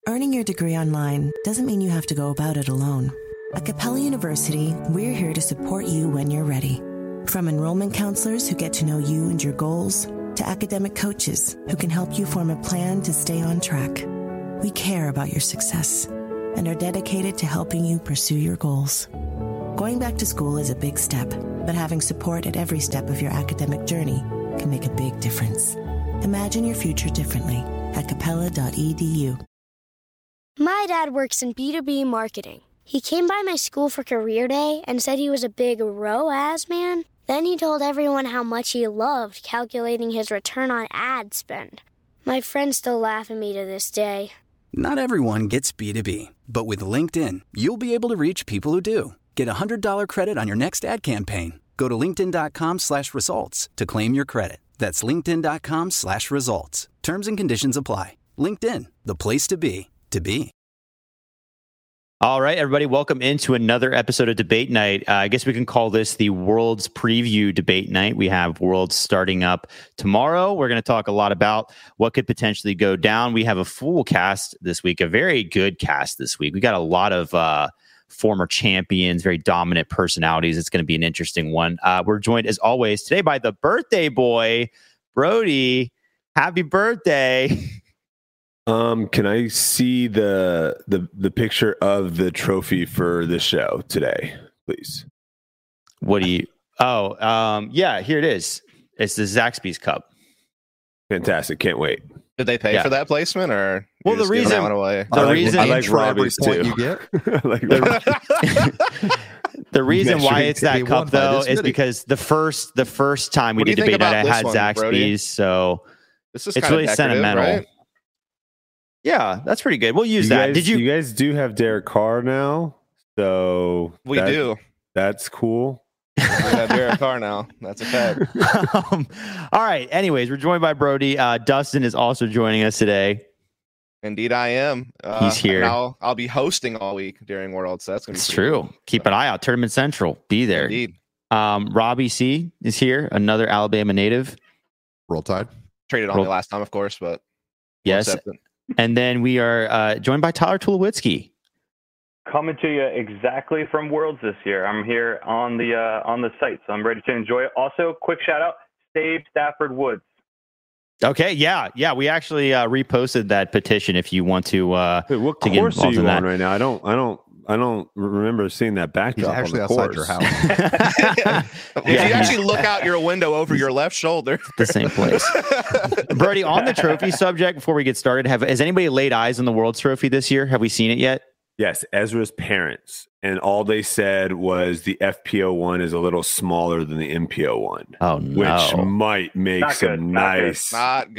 Earning your degree online doesn't mean you have to go about it alone. At Capella University, we're here to support you when you're ready. From enrollment counselors who get to know you and your goals, to academic coaches who can help you form a plan to stay on track. We care about your success and are dedicated to helping you pursue your goals. Going back to school is a big step, but having support at every step of your academic journey can make a big difference. Imagine your future differently at capella.edu. My dad works in B2B marketing. He came by my school for career day and said he was a big ROAS man. Then he told everyone how much he loved calculating his return on ad spend. My friends still laugh at me to this day. Not everyone gets B2B, but with LinkedIn, you'll be able to reach people who do. Get a $100 credit on your next ad campaign. Go to linkedin.com/results to claim your credit. That's linkedin.com/results. Terms and conditions apply. LinkedIn, the place to be, to be. All right, everybody, welcome into another episode of Debate Night. I guess we can call this the Worlds Preview Debate Night. We have Worlds starting up tomorrow. We're going to talk a lot about what could potentially go down. We have a full cast this week, a very good cast this week. We got a lot of former champions, very dominant personalities. It's going to be an interesting one. We're joined, as always, today by the birthday boy, Brody. Happy birthday. Can I see the picture of the trophy for this show today, please? What do you... yeah, here it is. It's the Zaxby's Cup. Fantastic. Can't wait. Did they pay for that placement, or well, the reason that one away? I like Robbie's too. You get? The reason why it's that cup though is because the first time we did Debate Night, I had Zaxby's, so this is it's really sentimental. Right? Yeah, that's pretty good. We'll use that. Did you guys do have Derek Carr now? So we do. That's cool. We have Derek Carr now. That's a fact. All right. Anyways, we're joined by Brody. Dustin is also joining us today. Indeed, I am. He's here. I'll be hosting all week during Worlds. So that's going to be true. Cool. Keep an eye out. Tournament Central. Be there. Indeed. Robbie C is here. Another Alabama native. Roll Tide. Traded on me last time, of course, but yes. And then we are joined by Tyler Tulowitzki. Coming to you exactly from Worlds this year. I'm here on the site, so I'm ready to enjoy it. Also, quick shout out, save Stafford Woods. Okay, yeah. We actually reposted that petition if you want to. What course are you on right now? I don't remember seeing that backdrop. He's actually on the outside course. your house. If you actually look out your window over your left shoulder, the same place. Brody, on the trophy subject, before we get started, has anybody laid eyes on the World's Trophy this year? Have we seen it yet? Yes, Ezra's parents. And all they said was the FPO one is a little smaller than the MPO one. Oh, no. Which might make some nice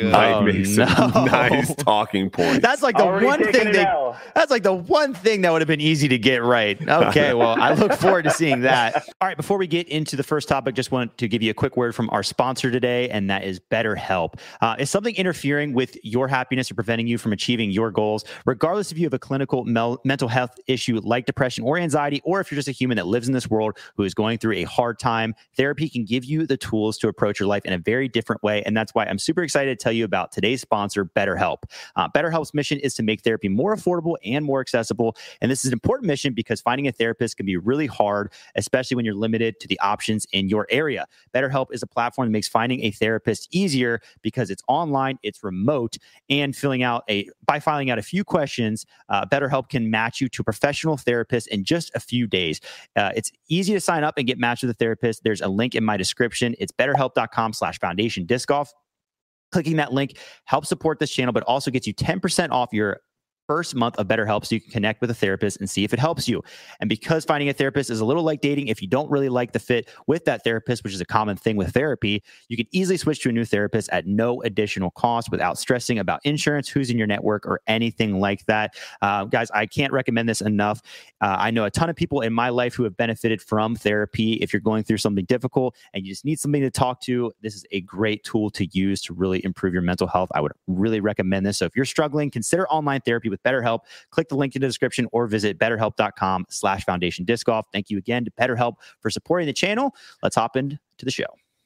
talking points. That's like the one thing that's like the one thing that would have been easy to get right. Okay, well, I look forward to seeing that. All right, before we get into the first topic, just want to give you a quick word from our sponsor today, and that is BetterHelp. Is something interfering with your happiness or preventing you from achieving your goals, regardless if you have a clinical mental health issue like depression or anxiety, or if you're just a human that lives in this world who is going through a hard time, therapy can give you the tools to approach your life in a very different way. And that's why I'm super excited to tell you about today's sponsor, BetterHelp. BetterHelp's mission is to make therapy more affordable and more accessible. And this is an important mission because finding a therapist can be really hard, especially when you're limited to the options in your area. BetterHelp is a platform that makes finding a therapist easier because it's online, it's remote, and by filling out a few questions, BetterHelp can match you to a professional therapist in just a few days. It's easy to sign up and get matched with a therapist. There's a link in my description. It's betterhelp.com/foundationdiscgolf. Clicking that link helps support this channel, but also gets you 10% off your first month of BetterHelp so you can connect with a therapist and see if it helps you. And because finding a therapist is a little like dating, if you don't really like the fit with that therapist, which is a common thing with therapy, you can easily switch to a new therapist at no additional cost without stressing about insurance, who's in your network, or anything like that. Guys, I can't recommend this enough. I know a ton of people in my life who have benefited from therapy. If you're going through something difficult and you just need somebody to talk to, this is a great tool to use to really improve your mental health. I would really recommend this. So if you're struggling, consider online therapy with BetterHelp. Click the link in the description or visit betterhelp.com/foundationdiscgolf. Thank you again to BetterHelp for supporting the channel. Let's hop into the show.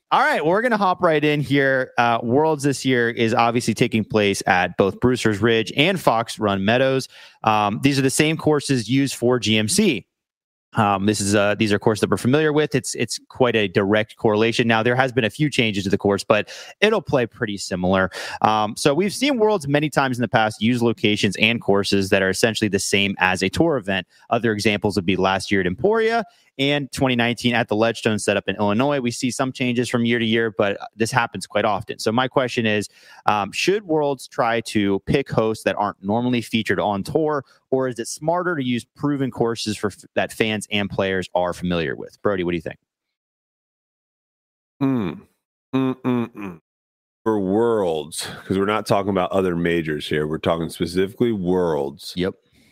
All right, well, we're going to hop right in here. Worlds this year is obviously taking place at both Brewster's Ridge and Fox Run Meadows. These are the same courses used for GMC. These are courses that we're familiar with. It's quite a direct correlation. Now, there has been a few changes to the course, but it'll play pretty similar. So we've seen Worlds many times in the past use locations and courses that are essentially the same as a tour event. Other examples would be last year at Emporia and 2019 at the Ledgestone setup in Illinois. We see some changes from year to year, but this happens quite often. So my question is, should Worlds try to pick hosts that aren't normally featured on tour, or is it smarter to use proven courses that fans and players are familiar with? Brody, what do you think? For Worlds, because we're not talking about other majors here. We're talking specifically Worlds. Yep.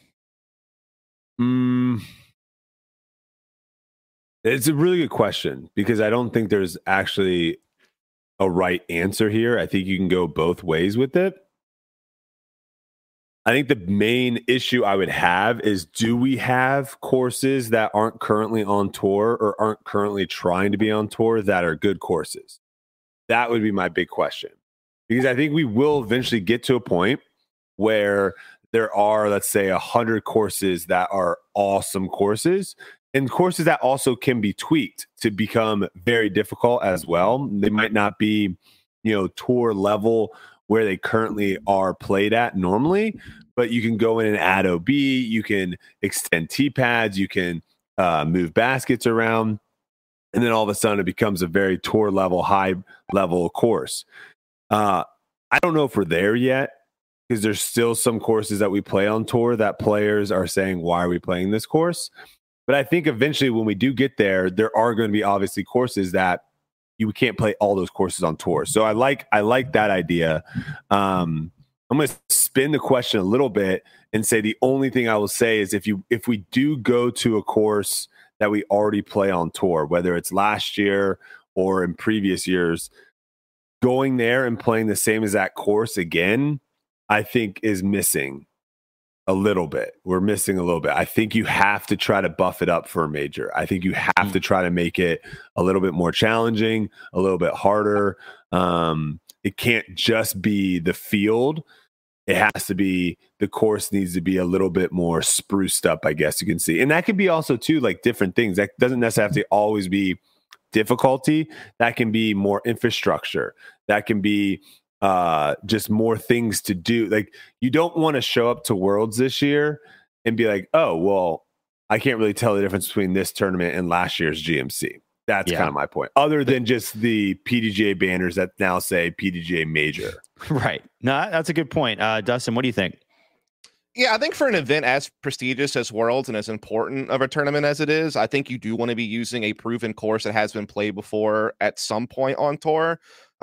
It's a really good question because I don't think there's actually a right answer here. I think you can go both ways with it. I think the main issue I would have is, do we have courses that aren't currently on tour or aren't currently trying to be on tour that are good courses? That would be my big question. Because I think we will eventually get to a point where there are, let's say, 100 courses that are awesome courses, and courses that also can be tweaked to become very difficult as well. They might not be, tour level where they currently are played at normally, but you can go in and add OB, you can extend tee pads, you can move baskets around, and then all of a sudden it becomes a very tour level, high level course. I don't know if we're there yet, because there's still some courses that we play on tour that players are saying, why are we playing this course? But I think eventually when we do get there, there are going to be obviously courses that you can't play all those courses on tour. So I like that idea. I'm going to spin the question a little bit and say the only thing I will say is if we do go to a course that we already play on tour, whether it's last year or in previous years, going there and playing the same as that course again, I think is missing a little bit. We're missing a little bit. I think you have to try to buff it up for a major. I think you have to try to make it a little bit more challenging, a little bit harder. It can't just be the field. It has to be, the course needs to be a little bit more spruced up, I guess you can see. And that could be also too, like, different things. That doesn't necessarily have to always be difficulty. That can be more infrastructure. That can be just more things to do. Like, you don't want to show up to Worlds this year and be like, oh, well, I can't really tell the difference between this tournament and last year's GMC. That's kind of my point. Other than just the PDGA banners that now say PDGA Major. Right. No, that's a good point. Dustin, what do you think? Yeah, I think for an event as prestigious as Worlds and as important of a tournament as it is, I think you do want to be using a proven course that has been played before at some point on tour.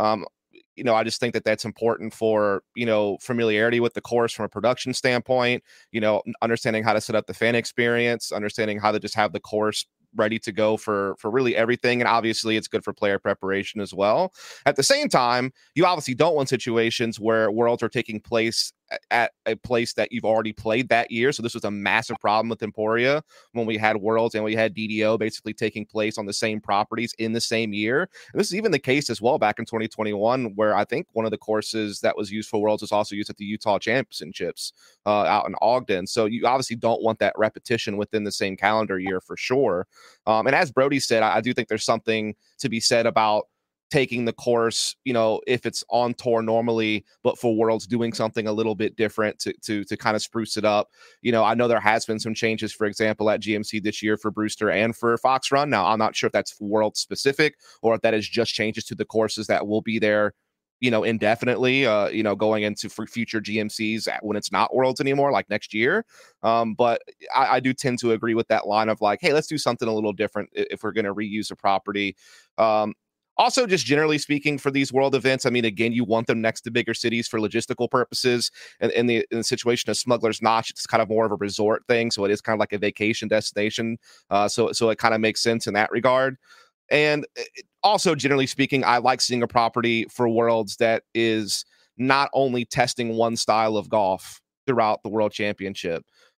I just think that that's important for, familiarity with the course from a production standpoint, understanding how to set up the fan experience, understanding how to just have the course ready to go for really everything. And obviously it's good for player preparation as well. At the same time, you obviously don't want situations where Worlds are taking place at a place that you've already played that year. So this was a massive problem with Emporia when we had Worlds and we had DDO basically taking place on the same properties in the same year. And this is even the case as well back in 2021, where I think one of the courses that was used for Worlds was also used at the Utah Championships out in Ogden. So you obviously don't want that repetition within the same calendar year for sure. And as Brody said, I do think there's something to be said about taking the course, if it's on tour normally, but for Worlds doing something a little bit different to kind of spruce it up. I know there has been some changes, for example, at GMC this year for Brewster and for Fox Run. Now, I'm not sure if that's World specific or if that is just changes to the courses that will be there, indefinitely, going into for future GMCs when it's not Worlds anymore, like next year. But I do tend to agree with that line of like, hey, let's do something a little different if we're going to reuse a property. Also, just generally speaking, for these World events, I mean, again, you want them next to bigger cities for logistical purposes. And in the situation of Smuggler's Notch, it's kind of more of a resort thing. So it is kind of like a vacation destination. So it kind of makes sense in that regard. And also, generally speaking, I like seeing a property for Worlds that is not only testing one style of golf throughout the World Championship,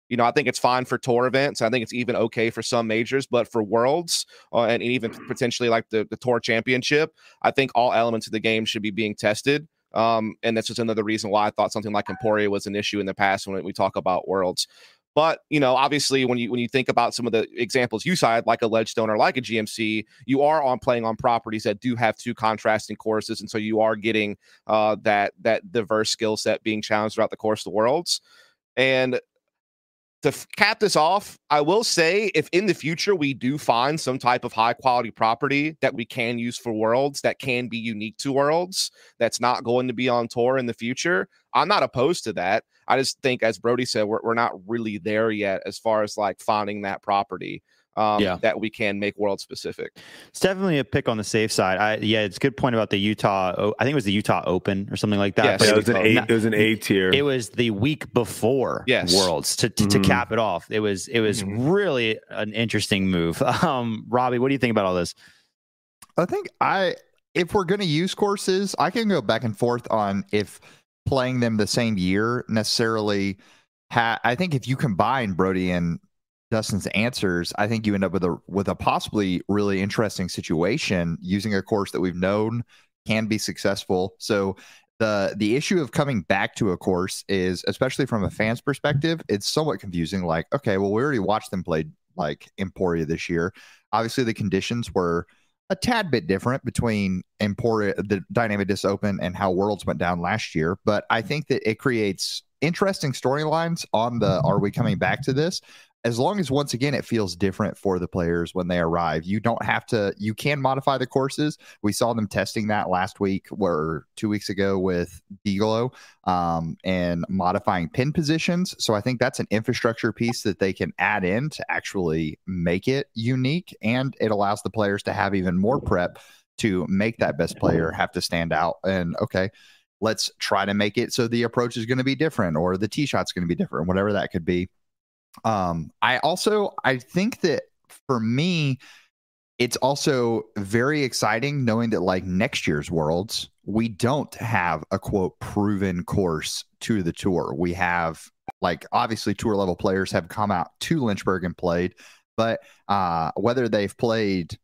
I think it's fine for tour events. I think it's even okay for some majors, but for Worlds and even potentially like the Tour Championship, I think all elements of the game should be being tested. And that's just another reason why I thought something like Emporia was an issue in the past when we talk about Worlds. But, obviously when you think about some of the examples you cited, like a Ledgestone or like a GMC, you are playing on properties that do have two contrasting courses. And so you are getting that diverse skill set being challenged throughout the course of the Worlds. And to cap this off, I will say if in the future we do find some type of high quality property that we can use for Worlds, that can be unique to Worlds, that's not going to be on tour in the future, I'm not opposed to that. I just think, as Brody said, we're not really there yet as far as like finding that property that we can make world specific. It's definitely a pick on the safe side. It's a good point about the Utah. I think it was the Utah Open or something like that. Yes, it was an A tier. It was the week before Worlds to cap it off. It was really an interesting move. Robbie, what do you think about all this? I think if we're going to use courses, I can go back and forth on if playing them the same year necessarily. I think if you combine Brody and Dustin's answers, I think you end up with a possibly really interesting situation using a course that we've known can be successful. So the issue of coming back to a course is, especially from a fan's perspective, it's somewhat confusing. Like, okay, well, we already watched them play like Emporia this year. Obviously, the conditions were a tad bit different between Emporia, the Dynamic Disc Open, and how Worlds went down last year. But I think that it creates interesting storylines on the are we coming back to this? As long as, once again, it feels different for the players when they arrive. You can modify the courses. We saw them testing that last week or 2 weeks ago with Deaglo and modifying pin positions. So I think that's an infrastructure piece that they can add in to actually make it unique. And it allows the players to have even more prep to make that best player have to stand out. And okay, let's try to make it so the approach is going to be different or the tee shot's going to be different, whatever that could be. I think that for me, it's also very exciting knowing that like next year's Worlds, we don't have a quote proven course to the tour. We have like obviously tour level players have come out to Lynchburg and played, but whether they've played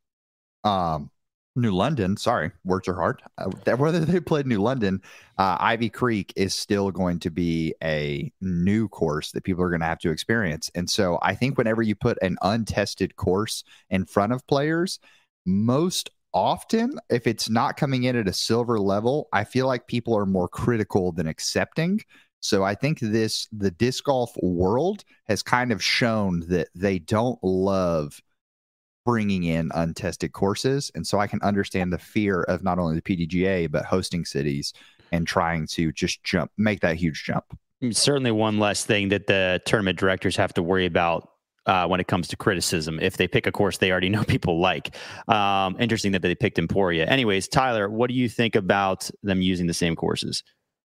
New London, sorry, words are hard. Whether they played New London, Ivy Creek is still going to be a new course that people are going to have to experience. And so I think whenever you put an untested course in front of players, most often, if it's not coming in at a silver level, I feel like people are more critical than accepting. So I think the disc golf world has kind of shown that they don't love bringing in untested courses. And so I can understand the fear of not only the PDGA, but hosting cities and trying to just make that huge jump. Certainly one less thing that the tournament directors have to worry about when it comes to criticism. If they pick a course they already know people like. Interesting that they picked Emporia. Anyways, Tyler, what do you think about them using the same courses?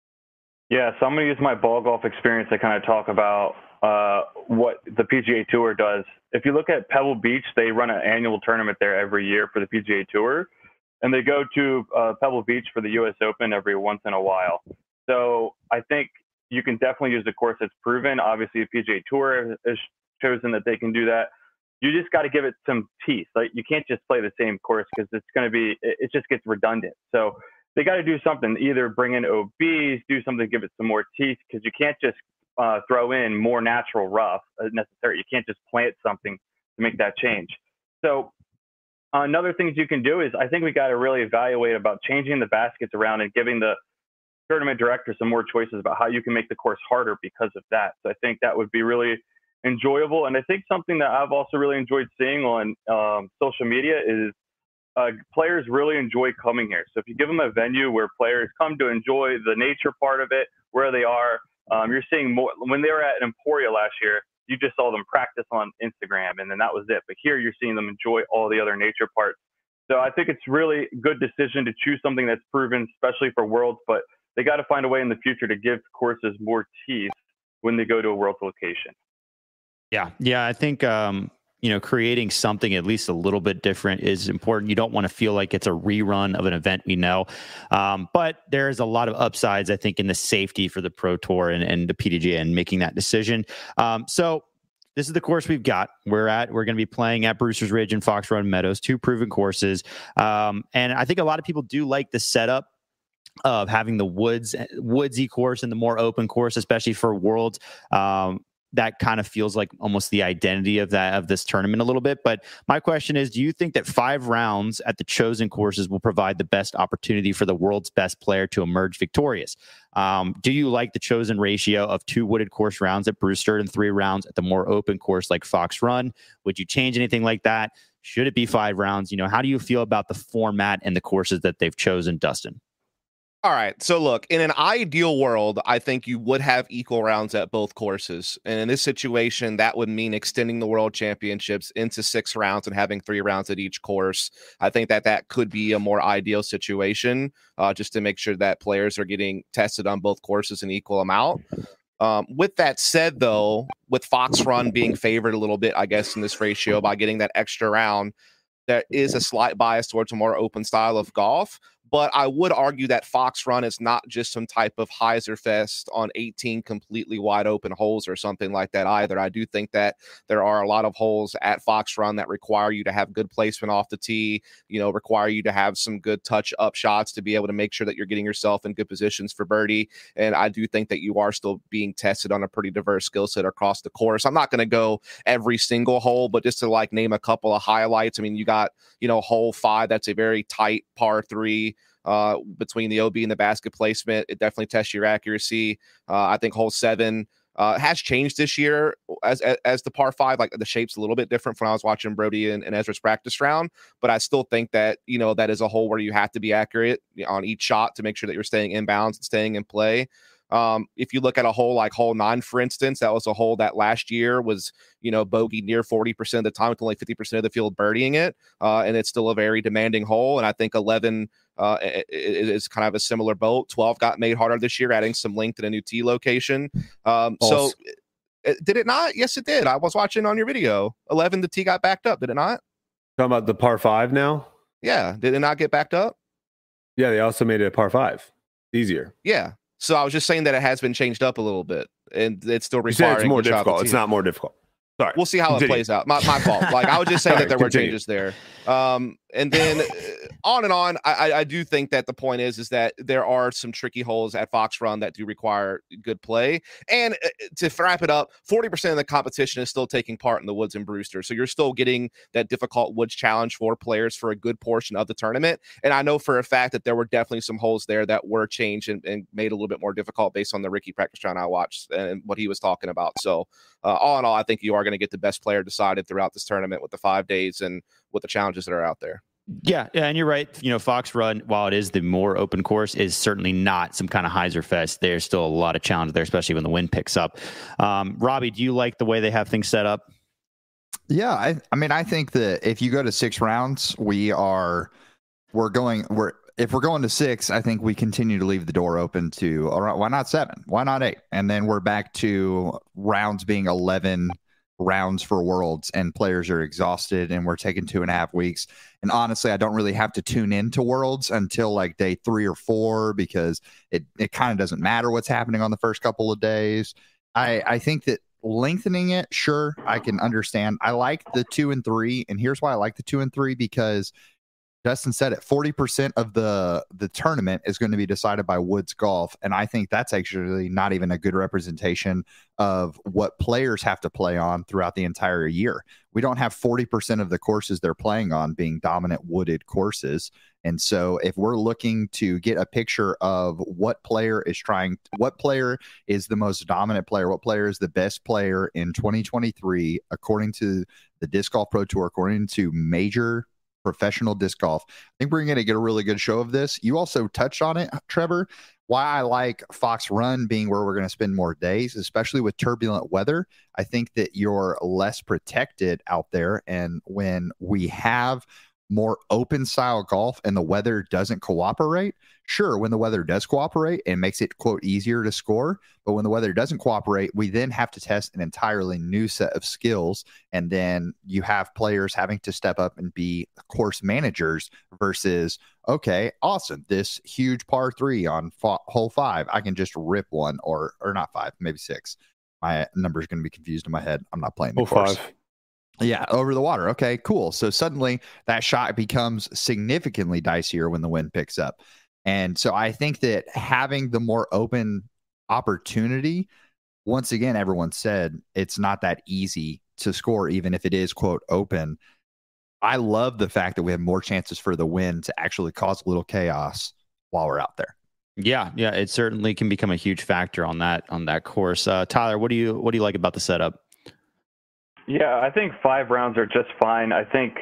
Yeah, so I'm going to use my ball golf experience to kind of talk about what the PGA Tour does. If you look at Pebble Beach, they run an annual tournament there every year for the PGA Tour, and they go to Pebble Beach for the U.S. Open every once in a while. So I think you can definitely use a course that's proven. Obviously, the PGA Tour has chosen that they can do that. You just got to give it some teeth. Like you can't just play the same course because it just gets redundant. So they got to do something, either bring in OBs, do something, give it some more teeth, because you can't just throw in more natural rough as necessary. You can't just plant something to make that change. So another thing you can do is I think we got to really evaluate about changing the baskets around and giving the tournament director some more choices about how you can make the course harder because of that. So I think that would be really enjoyable. And I think something that I've also really enjoyed seeing on social media is players really enjoy coming here. So if you give them a venue where players come to enjoy the nature part of it, where they are, you're seeing more. When they were at Emporia last year, you just saw them practice on Instagram, and then that was it. But here you're seeing them enjoy all the other nature parts. So I think it's really a good decision to choose something that's proven, especially for Worlds, but they got to find a way in the future to give courses more teeth when they go to a Worlds location. Yeah. I think creating something at least a little bit different is important. You don't want to feel like it's a rerun of an event we know. But there's a lot of upsides, I think, in the safety for the Pro Tour and the PDGA and making that decision. So this is the course we've got. We're going to be playing at Brewster's Ridge and Fox Run Meadows, 2 proven courses. And I think a lot of people do like the setup of having the woodsy course and the more open course, especially for Worlds. That kind of feels like almost the identity of this tournament a little bit. But my question is, do you think that 5 rounds at the chosen courses will provide the best opportunity for the world's best player to emerge victorious? Do you like the chosen ratio of 2 wooded course rounds at Brewster and 3 rounds at the more open course like Fox Run? Would you change anything like that? Should it be 5 rounds? How do you feel about the format and the courses that they've chosen, Dustin? All right. So look, in an ideal world, I think you would have equal rounds at both courses. And in this situation, that would mean extending the World Championships into 6 rounds and having 3 rounds at each course. I think that could be a more ideal situation, just to make sure that players are getting tested on both courses in equal amount. With that said, though, with Fox Run being favored a little bit, I guess, in this ratio by getting that extra round, there is a slight bias towards a more open style of golf. But I would argue that Fox Run is not just some type of Heiser Fest on 18 completely wide open holes or something like that either. I do think that there are a lot of holes at Fox Run that require you to have good placement off the tee, require you to have some good touch up shots to be able to make sure that you're getting yourself in good positions for birdie. And I do think that you are still being tested on a pretty diverse skill set across the course. I'm not going to go every single hole, but just to name a couple of highlights. I mean, you got, hole 5, that's a very tight par 3. Between the OB and the basket placement, it definitely tests your accuracy. I think hole 7 has changed this year as the par 5. The shape's a little bit different from when I was watching Brody and Ezra's practice round, but I still think that that is a hole where you have to be accurate on each shot to make sure that you're staying in bounds and staying in play. If you look at a hole like hole 9, for instance, that was a hole that last year was, bogey near 40% of the time with only 50% of the field birdieing it. And it's still a very demanding hole. And I think 11 is kind of a similar boat. 12 got made harder this year, adding some length in a new tee location. So did it not? Yes, it did. I was watching on your video. 11, the tee got backed up. Did it not? Talking about the par 5 now? Yeah. Did it not get backed up? Yeah. They also made it a par 5. Easier. Yeah. So I was just saying that it has been changed up a little bit, and it's still requiring. It's more difficult. It's not more difficult. Sorry. We'll see how it plays out. My fault. I was just saying that there were changes there. And then on and on, I do think that the point is that there are some tricky holes at Fox Run that do require good play. And to wrap it up, 40% of the competition is still taking part in the Woods and Brewster. So you're still getting that difficult Woods challenge for players for a good portion of the tournament. And I know for a fact that there were definitely some holes there that were changed and made a little bit more difficult based on the Ricky practice round I watched and what he was talking about. So all in all, I think you are going to get the best player decided throughout this tournament with the 5 days and with the challenges that are out there. Yeah, and you're right. Fox Run, while it is the more open course, is certainly not some kind of Heiser Fest. There's still a lot of challenge there, especially when the wind picks up. Robbie, do you like the way they have things set up? Yeah, I think that if you go to 6 rounds, if we're going to 6, I think we continue to leave the door open to, all right, why not 7? Why not 8? And then we're back to rounds being 11 rounds for Worlds, and players are exhausted, and we're taking 2.5 weeks. And honestly, I don't really have to tune into Worlds until day 3 or 4, because it kind of doesn't matter what's happening on the first couple of days. I think that lengthening it, sure, I can understand. I like the 2 and 3, and here's why I like the 2 and 3, because Justin said it, 40% of the tournament is going to be decided by Woods Golf. And I think that's actually not even a good representation of what players have to play on throughout the entire year. We don't have 40% of the courses they're playing on being dominant wooded courses. And so if we're looking to get a picture of what player is the most dominant player, what player is the best player in 2023, according to the Disc Golf Pro Tour, according to major professional disc golf, I think we're going to get a really good show of this. You also touched on it, Trevor, why I like Fox Run being where we're going to spend more days, especially with turbulent weather. I think that you're less protected out there. And when we have more open style golf and the weather doesn't cooperate, sure, when the weather does cooperate, it makes it, quote, easier to score. But when the weather doesn't cooperate, we then have to test an entirely new set of skills. And then you have players having to step up and be course managers versus, okay, awesome, this huge par 3 on hole 5, I can just rip one, or not 5, maybe 6. My number is going to be confused in my head. I'm not playing the course. 5. Yeah, over the water. Okay, cool. So suddenly that shot becomes significantly dicier when the wind picks up. And so I think that having the more open opportunity, once again, everyone said it's not that easy to score, even if it is, quote, open. I love the fact that we have more chances for the wind to actually cause a little chaos while we're out there. Yeah, it certainly can become a huge factor on that course. Tyler, what do you like about the setup? Yeah, I think 5 rounds are just fine. I think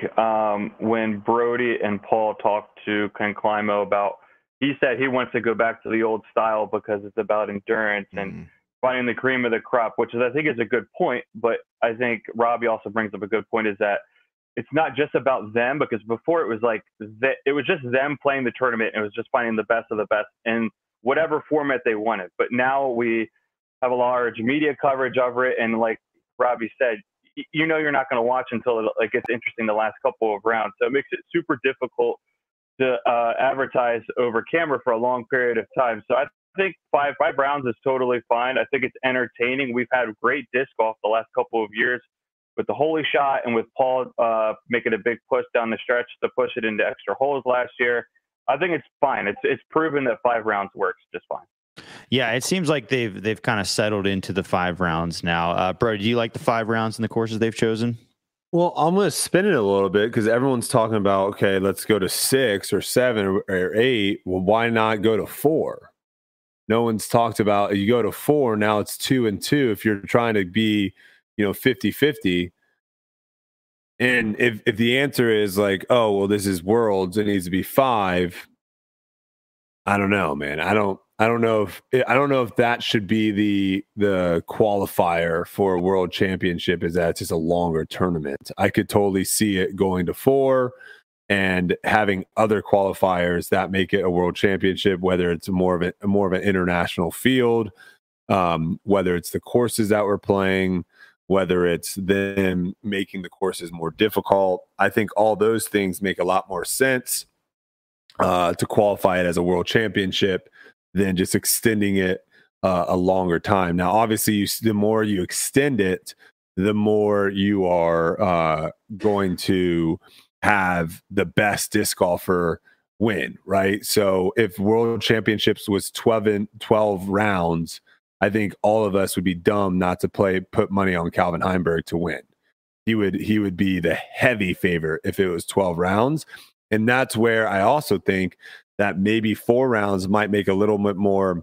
when Brody and Paul talked to Ken Climo about, he said he wants to go back to the old style because it's about endurance and finding the cream of the crop, which I think is a good point. But I think Robbie also brings up a good point, is that it's not just about them, because before it was like it was just them playing the tournament. And it was just finding the best of the best in whatever format they wanted. But now we have a large media coverage over it, and like Robbie said, you're not going to watch until it gets interesting the last couple of rounds. So it makes it super difficult to advertise over camera for a long period of time. So I think five rounds is totally fine. I think it's entertaining. We've had great disc golf the last couple of years with the Holy Shot and with Paul making a big push down the stretch to push it into extra holes last year. I think it's fine. It's proven that 5 rounds works just fine. Yeah, it seems like they've kind of settled into the 5 rounds now. Bro, do you like the 5 rounds in the courses they've chosen? Well, I'm going to spin it a little bit because everyone's talking about, okay, let's go to 6 or 7 or 8. Well, why not go to 4? No one's talked about, you go to 4, now it's 2 and 2 if you're trying to be, 50-50. And if the answer is like, oh, well, this is Worlds, it needs to be 5. I don't know, man. I don't know if that should be the qualifier for a world championship, is that it's just a longer tournament. I could totally see it going to 4 and having other qualifiers that make it a world championship, whether it's more of an international field, whether it's the courses that we're playing, whether it's them making the courses more difficult. I think all those things make a lot more sense to qualify it as a world championship than just extending it a longer time. Now, obviously, the more you extend it, the more you are going to have the best disc golfer win, right? So if World Championships was 12 rounds, I think all of us would be dumb not to put money on Calvin Heimburg to win. He would be the heavy favorite if it was 12 rounds. And that's where I also think that maybe 4 rounds might make a little bit more,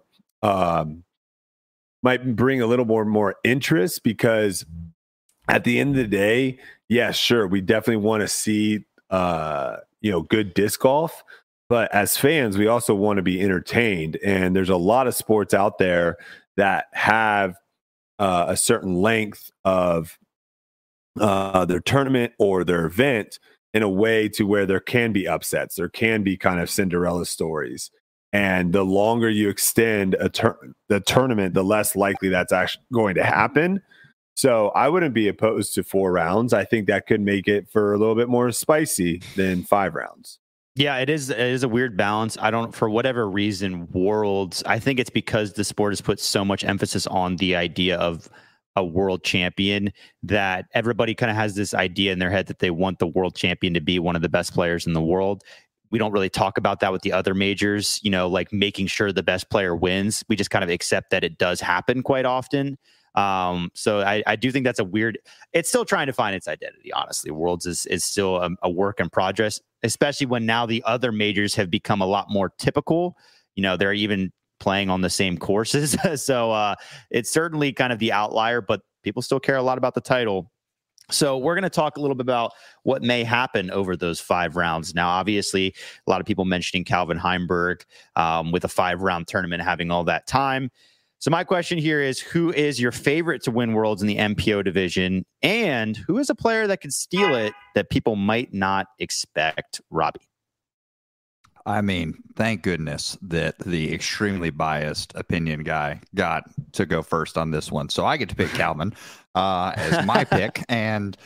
might bring a little more interest, because at the end of the day, yeah, sure, we definitely want to see, good disc golf. But as fans, we also want to be entertained. And there's a lot of sports out there that have a certain length of their tournament or their event in a way to where there can be upsets. There can be kind of Cinderella stories. And the longer you extend the tournament, the less likely that's actually going to happen. So I wouldn't be opposed to 4 rounds. I think that could make it for a little bit more spicy than 5 rounds. Yeah, it is a weird balance. For whatever reason, Worlds, I think it's because the sport has put so much emphasis on the idea of a world champion that everybody kind of has this idea in their head that they want the world champion to be one of the best players in the world. We don't really talk about that with the other majors, like making sure the best player wins. We just kind of accept that it does happen quite often. So I do think that's it's still trying to find its identity. Honestly, Worlds is still a work in progress, especially when now the other majors have become a lot more typical. They're even playing on the same courses. So it's certainly kind of the outlier, but people still care a lot about the title. So we're going to talk a little bit about what may happen over those 5 rounds. Now, obviously, a lot of people mentioning Calvin Heimburg with a 5-round tournament having all that time. So my question here is, who is your favorite to win Worlds in the MPO division? And who is a player that could steal it that people might not expect? Robbie. I mean, thank goodness that the extremely biased opinion guy got to go first on this one. So I get to pick Calvin as my pick. And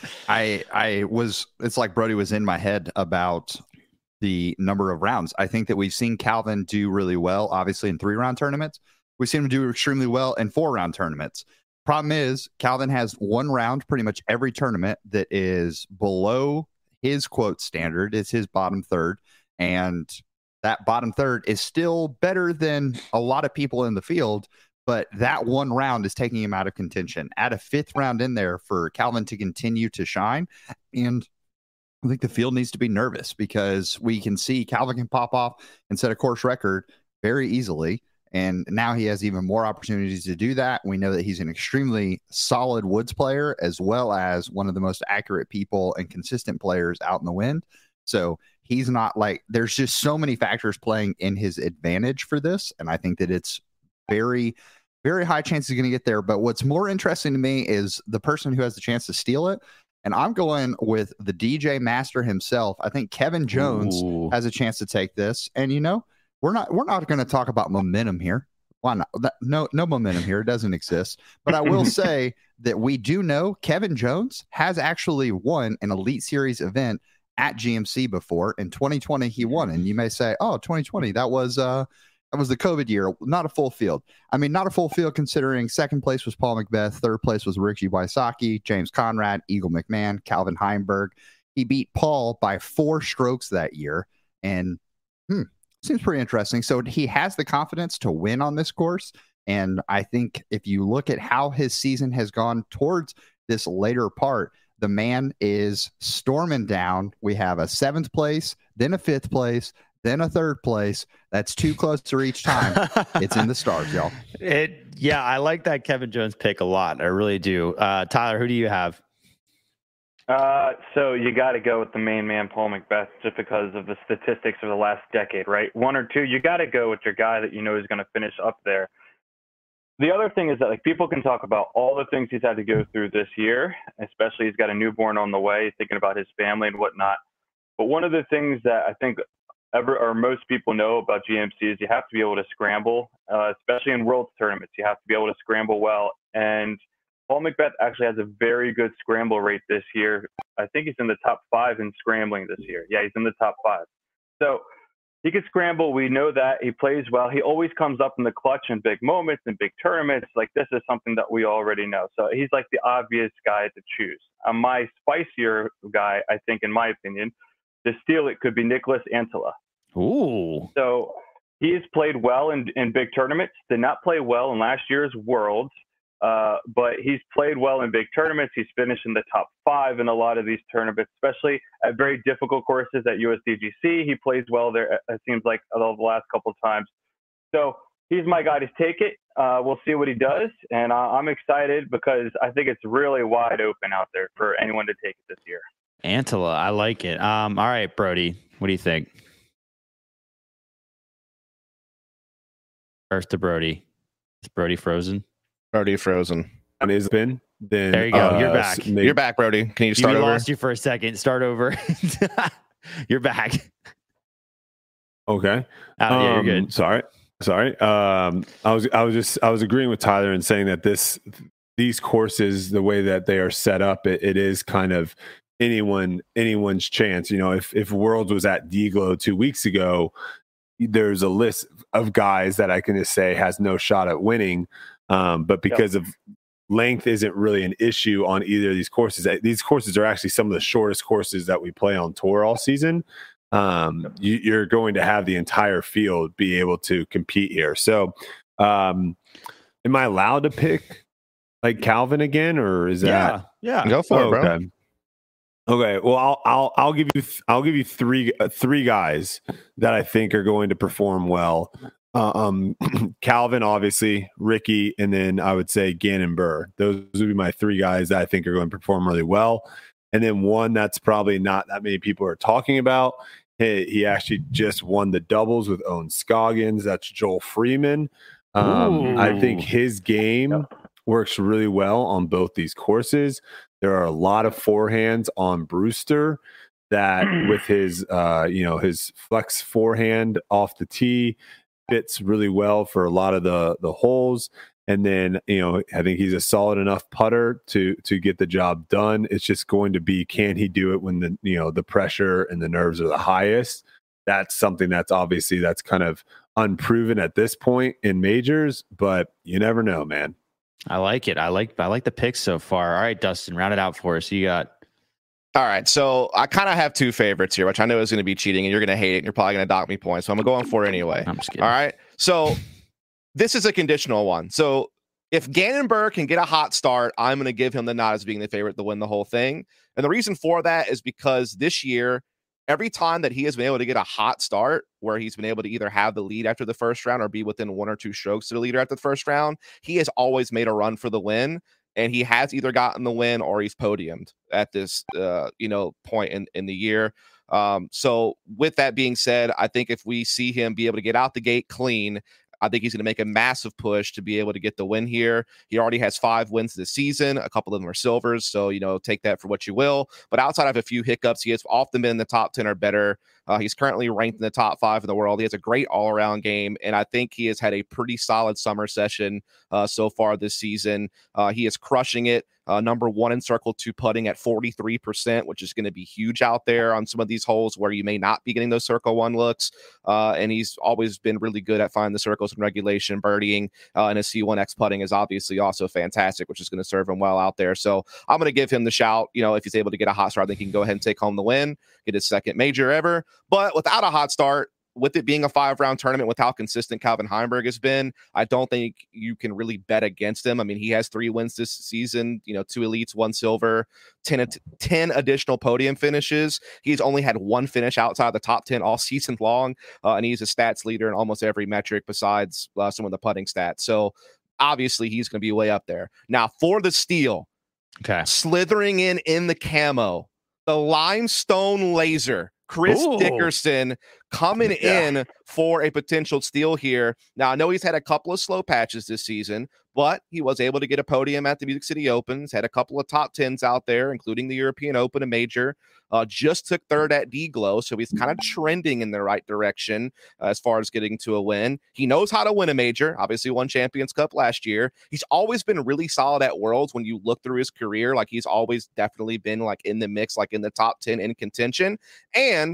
it's like Brody was in my head about the number of rounds. I think that we've seen Calvin do really well, obviously in 3-round tournaments. We've seen him do extremely well in 4-round tournaments. Problem is, Calvin has 1 round pretty much every tournament that is below his quote standard. It's his bottom third. And that bottom third is still better than a lot of people in the field, but that 1 round is taking him out of contention. Add a 5th round in there for Calvin to continue to shine. And I think the field needs to be nervous because we can see Calvin can pop off and set a course record very easily. And now he has even more opportunities to do that. We know that he's an extremely solid woods player, as well as one of the most accurate people and consistent players out in the wind. So he's not like, there's just so many factors playing in his advantage for this. And I think that it's very, very high chance he's going to get there. But what's more interesting to me is the person who has the chance to steal it. And I'm going with the DJ master himself. I think Kevin Jones has a chance to take this. And, you know, we're not going to talk about momentum here. Why not? No momentum here. It doesn't exist. But I will say that we do know Kevin Jones has actually won an Elite Series event at GMC before. In 2020, he won. And you may say, oh, 2020, that was the COVID year, not a full field. I mean, not a full field considering second place was Paul Macbeth, third place was Richie Wysocki, James Conrad, Eagle McMahon, Calvin Heimberg. He beat Paul by 4 strokes that year. And seems pretty interesting. So he has the confidence to win on this course. And I think if you look at how his season has gone towards this later part, the man is storming down. We have a 7th place, then a 5th place, then a 3rd place. That's 2 closer each time. It's in the stars, y'all. Yeah, I like that Kevin Jones pick a lot. I really do. Tyler, who do you have? So you got to go with the main man, Paul Macbeth, just because of the statistics of the last decade, right? 1 or 2, you got to go with your guy that you know is going to finish up there. The other thing is that like people can talk about all the things he's had to go through this year, especially he's got a newborn on the way, thinking about his family and whatnot. But one of the things that I think most people know about GMC is you have to be able to scramble, especially in World tournaments. You have to be able to scramble well. And Paul Macbeth actually has a very good scramble rate this year. I think he's in the top 5 in scrambling this year. Yeah, he's in the top 5. So he can scramble. We know that. He plays well. He always comes up in the clutch in big moments and big tournaments. Like, this is something that we already know. So he's like the obvious guy to choose. My spicier guy, I think, in my opinion, to steal it could be Nicholas Antela. Ooh. So he's played well in big tournaments. Did not play well in last year's Worlds. But he's played well in big tournaments. He's finished in the top 5 in a lot of these tournaments, especially at very difficult courses at USDGC. He plays well there, it seems like, the last couple of times. So he's my guy to take it. We'll see what he does. And I'm excited because I think it's really wide open out there for anyone to take it this year. Antela, I like it. All right, Brody, what do you think? First to Brody. Is Brody frozen? Brody frozen. And is been then there you go. You're back. You're back, Brody. Can you start over? We lost you for a second. Start over. You're back. Okay. Yeah, you're good. Sorry. I was agreeing with Tyler in saying that these courses, the way that they are set up, it is kind of anyone's chance. You know, if Worlds was at D-Glow 2 weeks ago, there's a list of guys that I can just say has no shot at winning. But because of length isn't really an issue on either of these courses. These courses are actually some of the shortest courses that we play on tour all season. You're going to have the entire field be able to compete here. So am I allowed to pick like Calvin again, or is that? Yeah. Go for it, bro. Okay. Well, I'll give you three guys that I think are going to perform well. Calvin, obviously, Ricky, and then I would say Gannon Burr. Those would be my 3 guys that I think are going to perform really well. And then one that's probably not that many people are talking about. He actually just won the doubles with Owen Scoggins. That's Joel Freeman. I think his game works really well on both these courses. There are a lot of forehands on Brewster that with his, his flex forehand off the tee fits really well for a lot of the holes. And then, I think he's a solid enough putter to get the job done. It's just going to be, can he do it when the pressure and the nerves are the highest? That's something that's kind of unproven at this point in majors, but you never know, man. I like it. I like the picks so far. All right, Dustin, round it out for us. You got. All right, so I kind of have two favorites here, which I know is going to be cheating, and you're going to hate it, and you're probably going to dock me points, so I'm going for it anyway. I'm just kidding. All right, so this is a conditional one. So if Gannonburg can get a hot start, I'm going to give him the nod as being the favorite to win the whole thing. And the reason for that is because this year, every time that he has been able to get a hot start where he's been able to either have the lead after the first round or be within one or two strokes to the leader after the first round, he has always made a run for the win. And he has either gotten the win or he's podiumed at this, point in the year. So with that being said, I think if we see him be able to get out the gate clean, I think he's going to make a massive push to be able to get the win here. He already has 5 wins this season. A couple of them are silvers. So, take that for what you will. But outside of a few hiccups, he has often been in the top 10 or better. He's currently ranked in the top 5 in the world. He has a great all-around game, and I think he has had a pretty solid summer session so far this season. He is crushing it. Number 1 in circle 2 putting at 43%, which is going to be huge out there on some of these holes where you may not be getting those circle 1 looks. And he's always been really good at finding the circles in regulation, birdieing, and his C1X putting is obviously also fantastic, which is going to serve him well out there. So I'm going to give him the shout. If he's able to get a hot start, I think he can go ahead and take home the win, get his second major ever. But without a hot start, with it being a 5-round tournament, with how consistent Calvin Heimberg has been, I don't think you can really bet against him. I mean, he has 3 wins this season, 2 elites, 1 silver, 10 additional podium finishes. He's only had 1 finish outside the top 10 all season long, and he's a stats leader in almost every metric besides some of the putting stats. So obviously he's going to be way up there. Now for the steal, slithering in the camo, the limestone laser, Chris Dickerson coming in for a potential steal here. Now, I know he's had a couple of slow patches this season, but he was able to get a podium at the Music City Opens, had a couple of top 10s out there, including the European Open and Major. Just took 3rd at D-Glow, so he's kind of trending in the right direction as far as getting to a win. He knows how to win a major, obviously won Champions Cup last year. He's always been really solid at Worlds when you look through his career. Like, he's always definitely been like in the mix, like in the top 10 in contention. And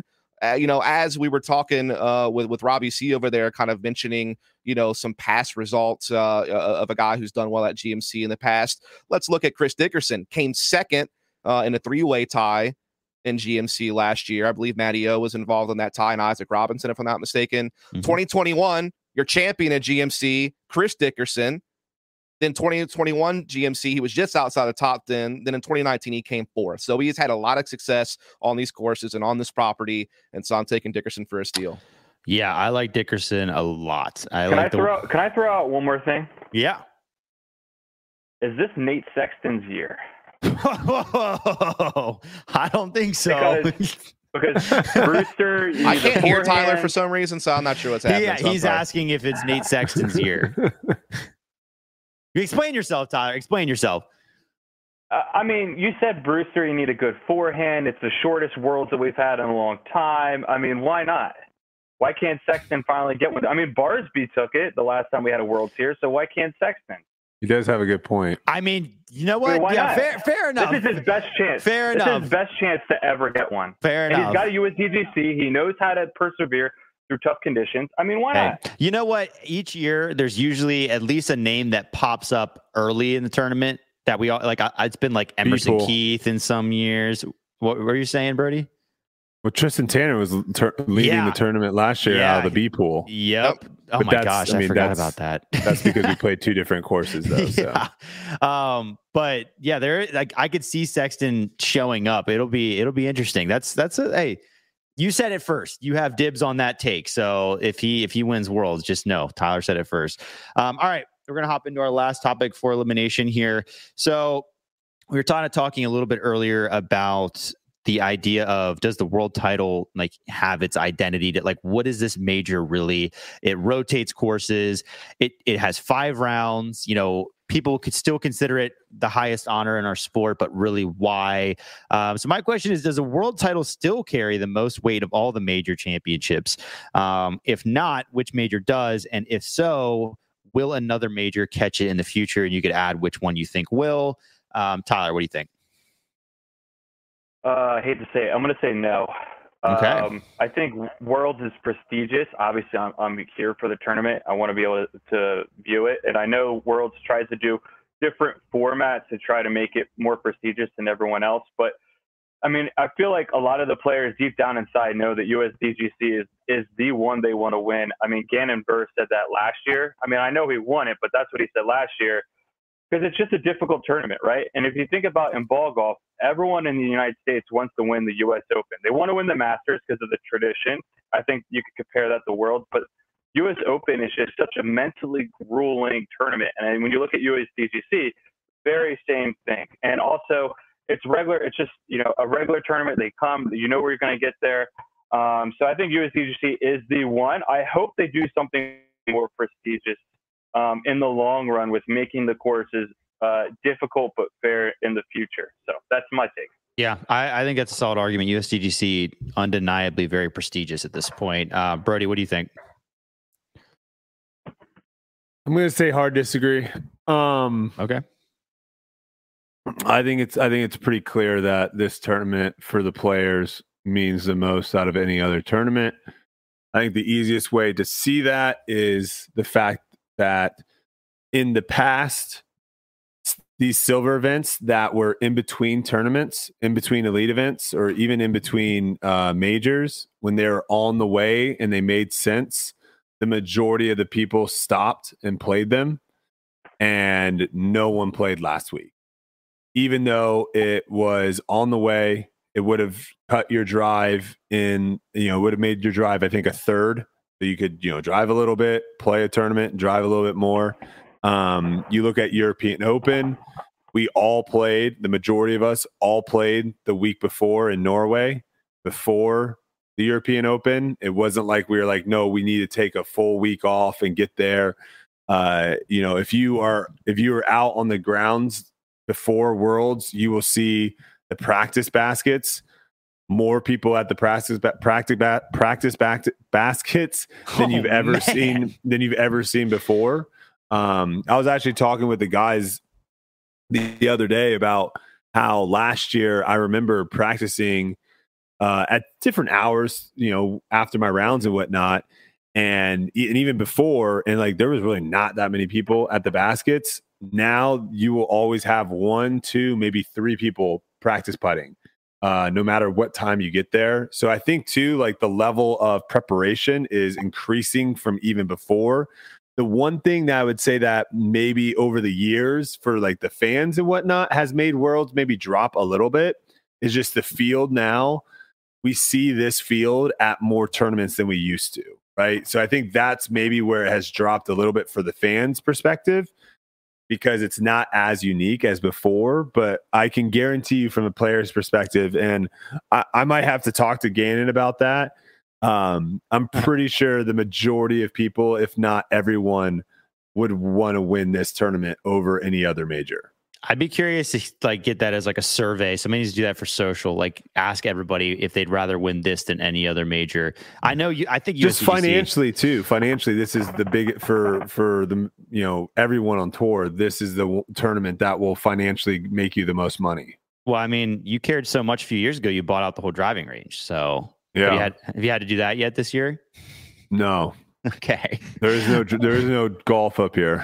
as we were talking with Robbie C over there, kind of mentioning, some past results of a guy who's done well at GMC in the past. Let's look at Chris Dickerson. Came second in a 3-way tie in GMC last year. I believe Matty O was involved in that tie, and Isaac Robinson, if I'm not mistaken. 2021, your champion at GMC, Chris Dickerson. Then 2021 GMC, he was just outside the top 10. Then in 2019, he came 4th. So he's had a lot of success on these courses and on this property. And so I'm taking Dickerson for a steal. Yeah, I like Dickerson a lot. Can I throw out one more thing? Yeah. Is this Nate Sexton's year? I don't think so. Because Brewster, I can't hear Tyler for some reason, so I'm not sure what's happening. Yeah, he's asking if it's Nate Sexton's year. Explain yourself, Tyler. Explain yourself. I mean, you said Brewster, you need a good forehand. It's the shortest Worlds that we've had in a long time. I mean, why not? Why can't Sexton finally get one? I mean, Barsby took it the last time we had a Worlds here, so why can't Sexton? He does have a good point. I mean, you know what? Why not? Fair enough. This is his best chance. Fair enough. This is his best chance to ever get one. Fair enough. And he's got a USDGC. He knows how to persevere through tough conditions. I mean, why not? You know what? Each year, there's usually at least a name that pops up early in the tournament that we all like. It's been like Emerson Keith in some years. What were you saying, Brody? Well, Tristan Tanner was leading the tournament last year out of the B pool. Yep. Oh my gosh, I forgot about that. That's because we played 2 different courses, though. Yeah. So. But yeah, there. Like, I could see Sexton showing up. It'll be interesting. Hey, you said it first. You have dibs on that take. So if he wins Worlds, just know Tyler said it first. All right, we're gonna hop into our last topic for elimination here. So we were talking a little bit earlier about the idea of, does the world title like have its identity? To, like, what is this major really? It rotates courses. It has 5 rounds. People could still consider it the highest honor in our sport, but really why? So my question is, does a world title still carry the most weight of all the major championships? If not, which major does? And if so, will another major catch it in the future? And you could add which one you think will. Tyler, what do you think? I hate to say it. I'm going to say no. Okay. I think Worlds is prestigious. Obviously, I'm here for the tournament. I want to be able to view it. And I know Worlds tries to do different formats to try to make it more prestigious than everyone else. But, I mean, I feel like a lot of the players deep down inside know that USDGC is the one they want to win. I mean, Gannon Buhr said that last year. I mean, I know he won it, but that's what he said last year. Because it's just a difficult tournament, right? And if you think about in ball golf, everyone in the United States wants to win the U.S. Open. They want to win the Masters because of the tradition. I think you could compare that to Worlds, but U.S. Open is just such a mentally grueling tournament. And when you look at USDGC, very same thing. And also, it's regular. It's just, a regular tournament. They come, where you're going to get there. So I think USDGC is the one. I hope they do something more prestigious in the long run with making the courses difficult but fair in the future. So that's my take. Yeah, I think that's a solid argument. USDGC undeniably very prestigious at this point. Brody, what do you think? I'm going to say hard disagree. Okay. I think it's pretty clear that this tournament for the players means the most out of any other tournament. I think the easiest way to see that is the fact that in the past, these silver events that were in between tournaments, in between elite events, or even in between majors, when they were on the way and they made sense, the majority of the people stopped and played them, and no one played last week. Even though it was on the way, it would have cut your drive in, would have made your drive, I think, a third. So you could, drive a little bit, play a tournament, drive a little bit more. You look at European Open, we all played, the majority of us all played the week before in Norway, before the European Open. It wasn't like we were like, no, we need to take a full week off and get there. If you are out on the grounds before Worlds, you will see the practice baskets. More people at the practice baskets than you've ever seen before. I was actually talking with the guys the other day about how last year I remember practicing at different hours, after my rounds and whatnot, and even before, and like there was really not that many people at the baskets. Now you will always have 1, 2, maybe 3 people practice putting. No matter what time you get there. So I think too, like the level of preparation is increasing from even before. The one thing that I would say that maybe over the years for like the fans and whatnot has made Worlds maybe drop a little bit is just the field now. We see this field at more tournaments than we used to, right? So I think that's maybe where it has dropped a little bit for the fans' perspective, because it's not as unique as before. But I can guarantee you from a player's perspective, and I might have to talk to Gannon about that. I'm pretty sure the majority of people, if not everyone, would want to win this tournament over any other major. I'd be curious to get that as like a survey. Somebody needs to do that for social. Ask everybody if they'd rather win this than any other major. I think just financially too. Financially, this is the big for the everyone on tour. This is the tournament that will financially make you the most money. Well, I mean, you cared so much a few years ago. You bought out the whole driving range. So yeah, have you had to do that yet this year? No. Okay. There is no golf up here.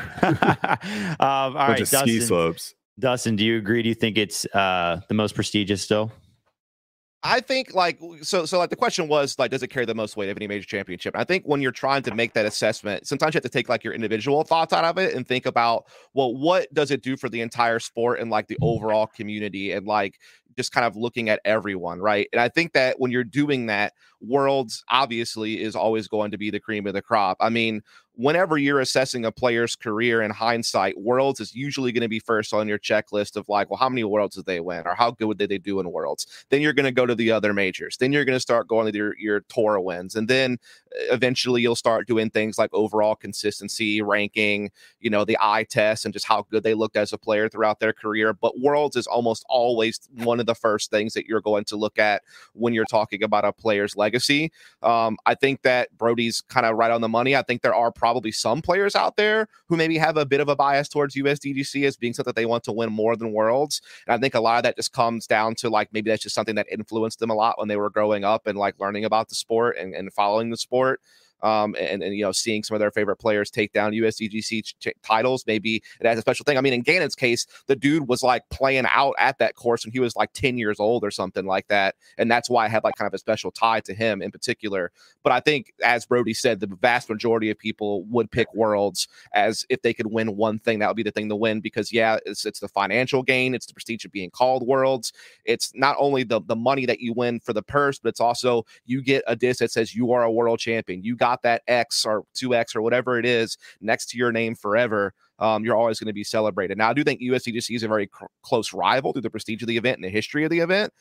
All right, Dustin, ski slopes. Dustin, do you agree? Do you think it's the most prestigious still? I think the question was does it carry the most weight of any major championship? And I think when you're trying to make that assessment, sometimes you have to take your individual thoughts out of it and think about, well, what does it do for the entire sport and the overall community and just kind of looking at everyone, right? And I think that when you're doing that, Worlds obviously is always going to be the cream of the crop. I mean, whenever you're assessing a player's career in hindsight, Worlds is usually going to be first on your checklist of like, well, how many Worlds did they win, or how good did they do in Worlds? Then you're going to go to the other majors. Then you're going to start going to your tour wins, and then eventually you'll start doing things like overall consistency, ranking, the eye test, and just how good they looked as a player throughout their career. But Worlds is almost always one of the first things that you're going to look at when you're talking about a player's legacy. I think that Brody's kind of right on the money. I think there are probably some players out there who maybe have a bit of a bias towards USDGC as being something that they want to win more than Worlds. And I think a lot of that just comes down to like, maybe that's just something that influenced them a lot when they were growing up and like learning about the sport and following the sport. And seeing some of their favorite players take down USDGC titles, maybe it has a special thing. I mean, in Gannon's case, the dude was like playing out at that course when he was like 10 years old or something like that. And that's why I had like kind of a special tie to him in particular. But I think, as Brody said, the vast majority of people would pick Worlds as if they could win one thing, that would be the thing to win, because it's the financial gain. It's the prestige of being called Worlds. It's not only the money that you win for the purse, but it's also you get a disc that says you are a world champion. You got that X or 2X or whatever it is next to your name forever. You're always going to be celebrated. Now, I do think USDGC is a very close rival through the prestige of the event and the history of the event.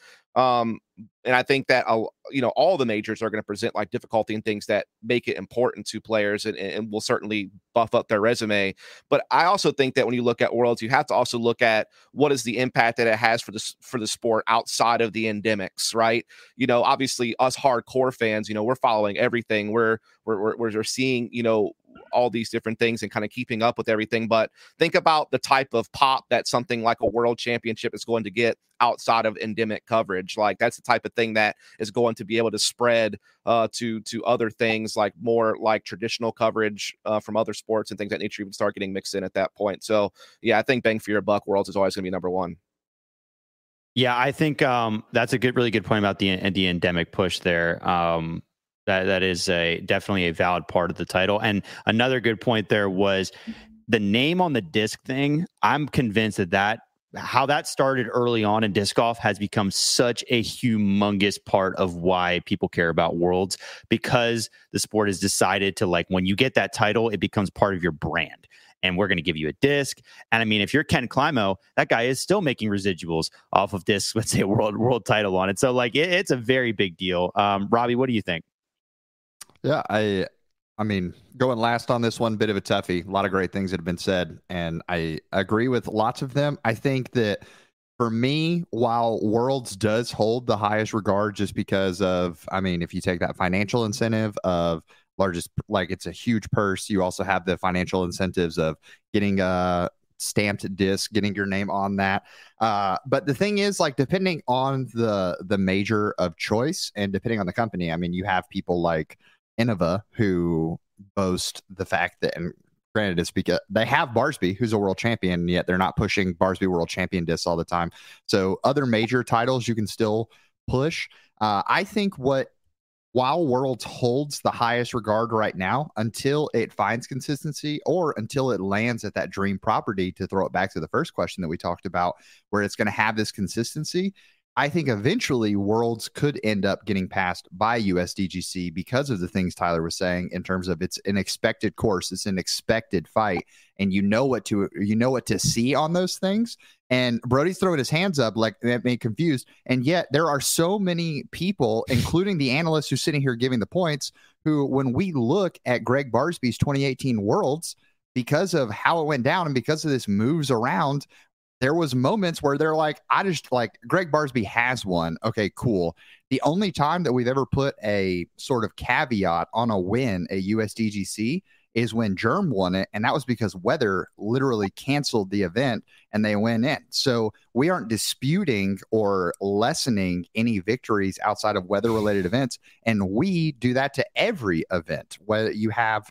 And I think that, all the majors are going to present like difficulty and things that make it important to players and will certainly buff up their resume. But I also think that when you look at Worlds, you have to also look at what is the impact that it has for the sport outside of the endemics, right? Obviously us hardcore fans, we're following everything. We're seeing, all these different things and kind of keeping up with everything. But think about the type of pop that something like a world championship is going to get outside of endemic coverage. Like, that's the type of thing that is going to be able to spread to other things, like more like traditional coverage from other sports and things that nature even start getting mixed in at that point. So yeah, I think bang for your buck, Worlds is always going to be number one. Yeah, I think that's a really good point about the endemic push there. That is definitely a valid part of the title. And another good point there was the name on the disc thing. I'm convinced that how that started early on in disc golf has become such a humongous part of why people care about Worlds, because the sport has decided to, like, when you get that title, it becomes part of your brand. And we're going to give you a disc. And I mean, if you're Ken Climo, that guy is still making residuals off of discs with, say, a world title on it. So like, it's a very big deal. Robbie, what do you think? Yeah, I mean, going last on this one, bit of a toughie. A lot of great things that have been said, and I agree with lots of them. I think that for me, while Worlds does hold the highest regard just because of, I mean, if you take that financial incentive of largest, like, it's a huge purse, you also have the financial incentives of getting a stamped disc, getting your name on that. But the thing is, like, depending on the major of choice and depending on the company, I mean, you have people like Innova who boast the fact that, and granted, it's because they have Barsby, who's a world champion, yet they're not pushing Barsby world champion discs all the time. So other major titles you can still push. I think while Worlds holds the highest regard right now, until it finds consistency or until it lands at that dream property, to throw it back to the first question that we talked about, where it's going to have this consistency, I think eventually Worlds could end up getting passed by USDGC because of the things Tyler was saying in terms of it's an expected course, it's an expected fight, and you know what to see on those things. And Brody's throwing his hands up like that made confused, and yet there are so many people, including the analysts who's sitting here giving the points, who, when we look at Greg Barsby's 2018 Worlds, because of how it went down and because of this moves around, there was moments where they're like, I just like, Greg Barsby has won. Okay, cool. The only time that we've ever put a sort of caveat on a win at USDGC is when Germ won it. And that was because weather literally canceled the event and they went in. So we aren't disputing or lessening any victories outside of weather related events. And we do that to every event. Whether you have,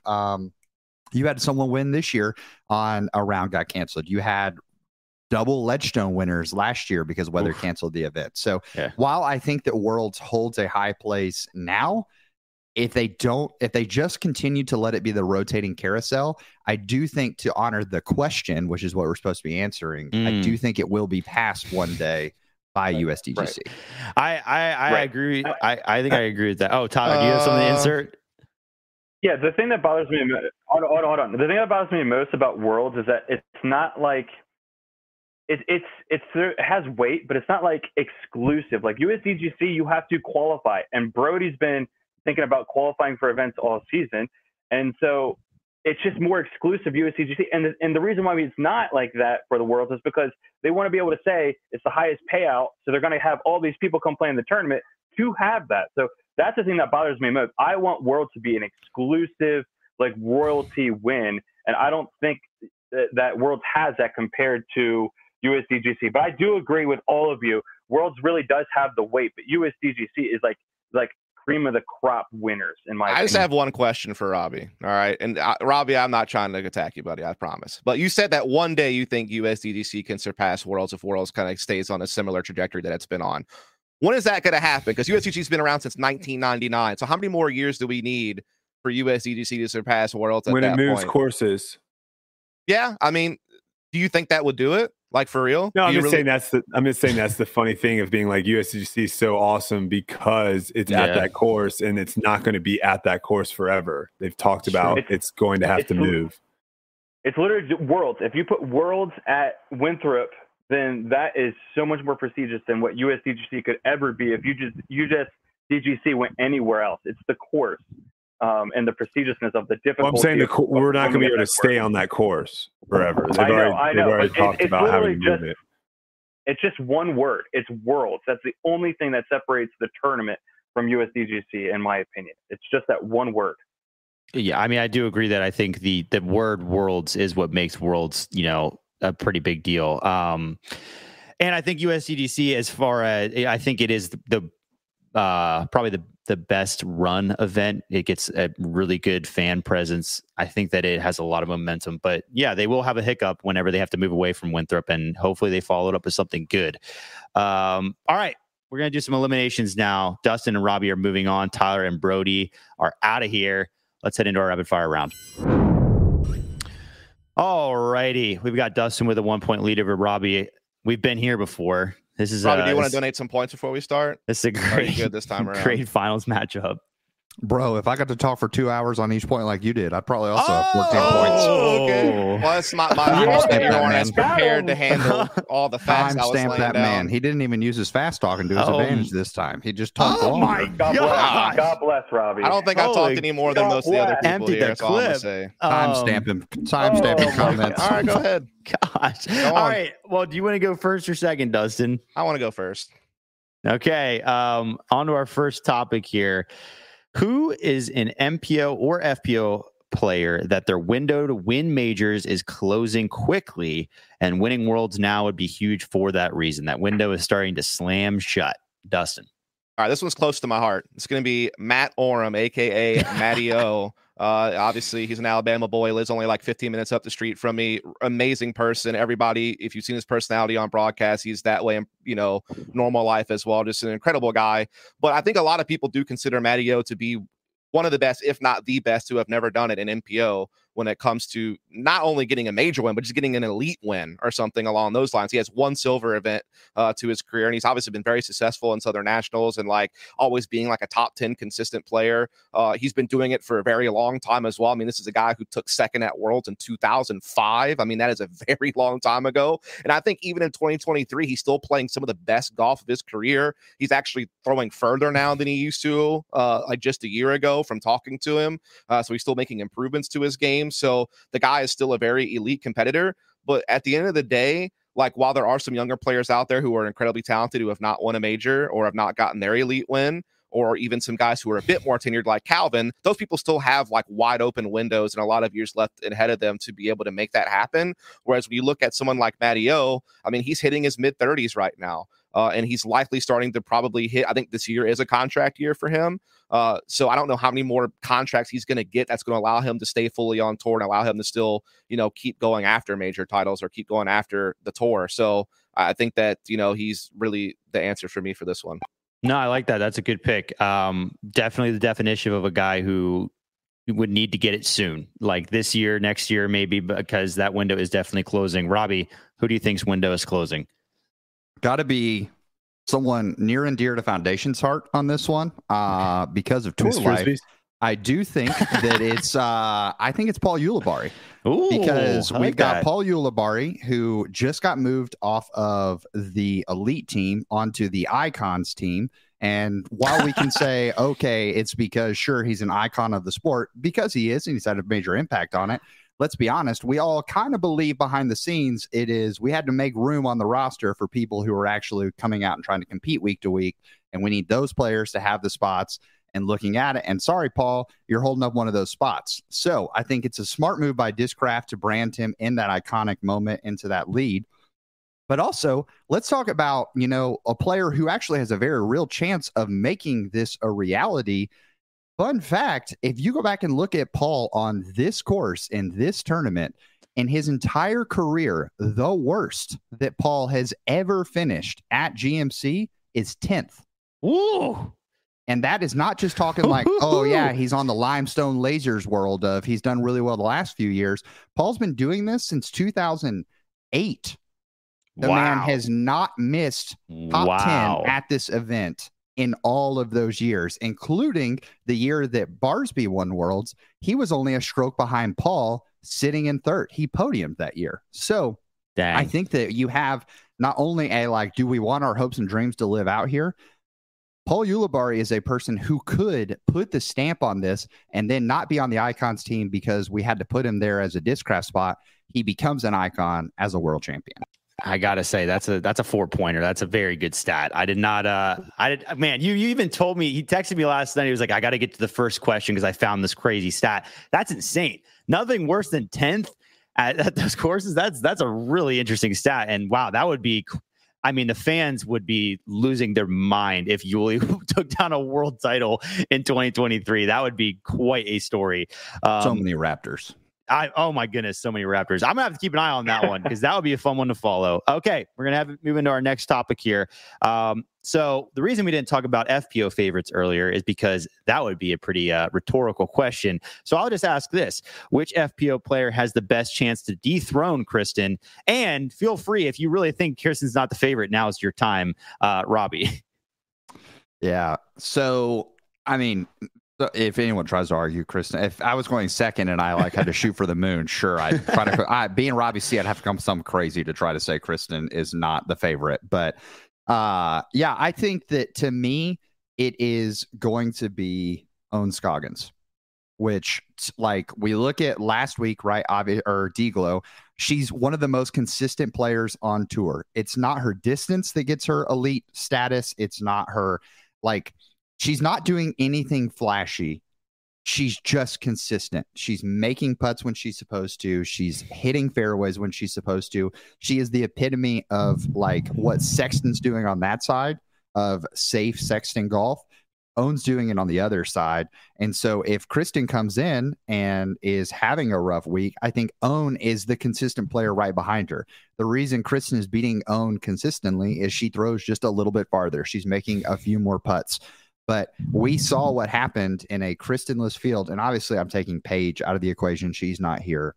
you had someone win this year on a round got canceled. You had double Ledgestone winners last year because weather canceled the event. So while I think that Worlds holds a high place now, if they just continue to let it be the rotating carousel, I do think, to honor the question, which is what we're supposed to be answering, I do think it will be passed one day by USDGC. Right. I agree. I think I agree with that. Oh, Tyler, do you have something to insert? Yeah, the thing that bothers me, hold on. The thing that bothers me most about Worlds is that it's not like it has weight, but it's not like exclusive. Like USDGC, you have to qualify, and Brody's been thinking about qualifying for events all season, and so it's just more exclusive USDGC. And the reason why it's not like that for the Worlds is because they want to be able to say it's the highest payout, so they're going to have all these people come play in the tournament to have that. So that's the thing that bothers me most. I want Worlds to be an exclusive, like, royalty win, and I don't think that Worlds has that compared to USDGC. But I do agree with all of you. Worlds really does have the weight, but USDGC is like cream of the crop winners in my opinion. I just have one question for Robbie. All right. And Robbie, I'm not trying to attack you, buddy. I promise. But you said that one day you think USDGC can surpass Worlds if Worlds kind of stays on a similar trajectory that it's been on. When is that going to happen? Because USDGC's been around since 1999. So how many more years do we need for USDGC to surpass Worlds at when that it moves point? Courses? Yeah. I mean, do you think that would do it? Like, for real? No, I'm just saying that's the funny thing of being like USDGC is so awesome because it's at that course, and it's not going to be at that course forever. They've talked about it's going to have to move. It's literally Worlds. If you put Worlds at Winthrop, then that is so much more prestigious than what USDGC could ever be if DGC went anywhere else. It's the course. And the prestigiousness of the difficulty. Well, I'm saying we're not going to be able to stay on that course forever. They've already talked about having to move it. It's just one word. It's Worlds. That's the only thing that separates the tournament from USDGC, in my opinion. It's just that one word. Yeah, I mean, I do agree that I think the word Worlds is what makes Worlds, a pretty big deal. And I think USDGC, as far as I think it is probably the best run event. It gets a really good fan presence. I think that it has a lot of momentum, but yeah, they will have a hiccup whenever they have to move away from Winthrop, and hopefully they follow it up with something good. All right, we're going to do some eliminations now. Dustin and Robbie are moving on. Tyler and Brody are out of here. Let's head into our rapid fire round. All righty. We've got Dustin with a 1-point lead over Robbie. We've been here before. This is Robbie, do you want to donate some points before we start? This is a great, good this time around. Great finals matchup. Bro, if I got to talk for 2 hours on each point like you did, I'd probably also have 14 points. Okay. Well, it's my fault that you aren't as prepared to handle all the facts I was laying that down. Man. He didn't even use his fast talking to his advantage this time. He just talked longer. My God bless Robbie. I don't think I talked any more than most of the other people Empty here. the clip. Timestamp him comments. All right, go ahead. Gosh. All right. Well, do you want to go first or second, Dustin? I want to go first. Okay. On to our first topic here. Who is an MPO or FPO player that their window to win majors is closing quickly, and winning Worlds now would be huge for that reason? That window is starting to slam shut. Dustin. All right, this one's close to my heart. It's going to be Matt Oram, a.k.a. Matty O. Obviously, he's an Alabama boy, lives only like 15 minutes up the street from me. Amazing person. Everybody, if you've seen his personality on broadcast, he's that way in, normal life as well. Just an incredible guy. But I think a lot of people do consider Matty O to be one of the best, if not the best, who have never done it in MPO when it comes to not only getting a major win, but just getting an elite win or something along those lines. He has one silver event to his career, and he's obviously been very successful in Southern Nationals and like always being like a top 10 consistent player. He's been doing it for a very long time as well. I mean, this is a guy who took second at Worlds in 2005. I mean, that is a very long time ago. And I think even in 2023, he's still playing some of the best golf of his career. He's actually throwing further now than he used to like just a year ago from talking to him. So he's still making improvements to his game. So the guy is still a very elite competitor. But at the end of the day, like while there are some younger players out there who are incredibly talented, who have not won a major or have not gotten their elite win, or even some guys who are a bit more tenured like Calvin, those people still have like wide open windows and a lot of years left ahead of them to be able to make that happen. Whereas when you look at someone like Matty O, I mean, he's hitting his mid-30s right now. And he's likely starting to probably hit, I think this year is a contract year for him. So I don't know how many more contracts he's going to get that's going to allow him to stay fully on tour and allow him to still, keep going after major titles or keep going after the tour. So I think that, he's really the answer for me for this one. No, I like that. That's a good pick. Definitely the definition of a guy who would need to get it soon, like this year, next year, maybe, because that window is definitely closing. Robbie, who do you think's window is closing? Got to be someone near and dear to Foundation's heart on this one because of tour life. I do think that it's I think it's Paul Ulibarri. Ooh, because we've got that. Paul Ulibarri, who just got moved off of the elite team onto the icons team. And while we can say, okay, it's because, sure, he's an icon of the sport, because he is, and he's had a major impact on it. Let's be honest, we all kind of believe behind the scenes we had to make room on the roster for people who are actually coming out and trying to compete week to week. And we need those players to have the spots. And looking at it, and sorry, Paul, you're holding up one of those spots. So I think it's a smart move by Discraft to brand him in that iconic moment into that lead. But also, let's talk about, a player who actually has a very real chance of making this a reality. Fun fact, if you go back and look at Paul on this course in this tournament, in his entire career, the worst that Paul has ever finished at GMC is 10th. Ooh. And that is not just talking like, oh, yeah, he's on the limestone lasers world of he's done really well the last few years. Paul's been doing this since 2008. The man has not missed top 10 at this event in all of those years, including the year that Barsby won Worlds. He was only a stroke behind Paul, sitting in third. He podiumed that year. So I think that you have not only do we want our hopes and dreams to live out here? Paul Ulibarri is a person who could put the stamp on this and then not be on the Icons team because we had to put him there as a Discraft spot. He becomes an icon as a world champion. I gotta say that's a 4-pointer. That's a very good stat. I did not. Man, you even told me. He texted me last night. He was like, I got to get to the first question because I found this crazy stat. That's insane. Nothing worse than 10th at those courses. That's a really interesting stat. And wow, that would be. I mean, the fans would be losing their mind if Yuli took down a world title in 2023. That would be quite a story. So many Raptors. Oh my goodness, so many Raptors. I'm gonna have to keep an eye on that one because that would be a fun one to follow. Okay, we're gonna move into our next topic here. So the reason we didn't talk about FPO favorites earlier is because that would be a pretty rhetorical question. So I'll just ask this: which FPO player has the best chance to dethrone Kristen? And feel free if you really think Kristen's not the favorite. Now is your time, Robbie. Yeah. So I mean. If anyone tries to argue, Kristen, if I was going second and I had to shoot for the moon, sure, I'd try to. Being Robbie C, I'd have to come something crazy to try to say Kristen is not the favorite. But yeah, I think that to me, it is going to be Ohn Scoggins, which we look at last week, right? Or D-Glow. She's one of the most consistent players on tour. It's not her distance that gets her elite status. It's not her she's not doing anything flashy. She's just consistent. She's making putts when she's supposed to. She's hitting fairways when she's supposed to. She is the epitome of what Sexton's doing on that side of safe Sexton golf. Ohn's doing it on the other side. And so if Kristen comes in and is having a rough week, I think Ohn is the consistent player right behind her. The reason Kristen is beating Ohn consistently is she throws just a little bit farther. She's making a few more putts. But we saw what happened in a Kristenless field. And obviously I'm taking Paige out of the equation. She's not here.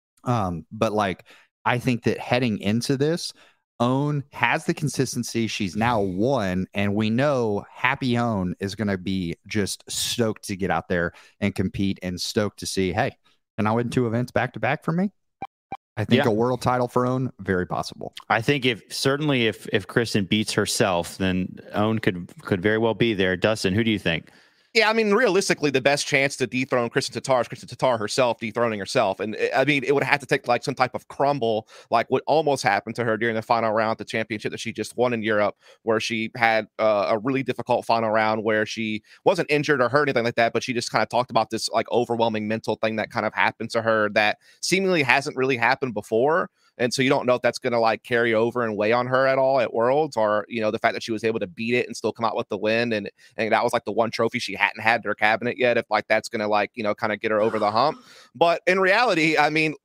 But I think that heading into this, Ohn has the consistency. She's now won. And we know Happy Ohn is going to be just stoked to get out there and compete and stoked to see, hey, can I win 2 events back to back for me? I think a world title for Ohn, very possible. I think if Kristen beats herself, then Ohn could very well be there. Dustin, who do you think? Yeah, I mean, realistically, the best chance to dethrone Kristen Tatar is Kristen Tatar herself dethroning herself. And I mean, it would have to take some type of crumble, like what almost happened to her during the final round, the championship that she just won in Europe, where she had a really difficult final round where she wasn't injured or hurt, anything like that, but she just kind of talked about this overwhelming mental thing that kind of happened to her that seemingly hasn't really happened before. And so you don't know if that's going to carry over and weigh on her at all at Worlds, or, the fact that she was able to beat it and still come out with the win. And that was the one trophy she hadn't had in her cabinet yet. If that's going to kind of get her over the hump. But in reality, I mean,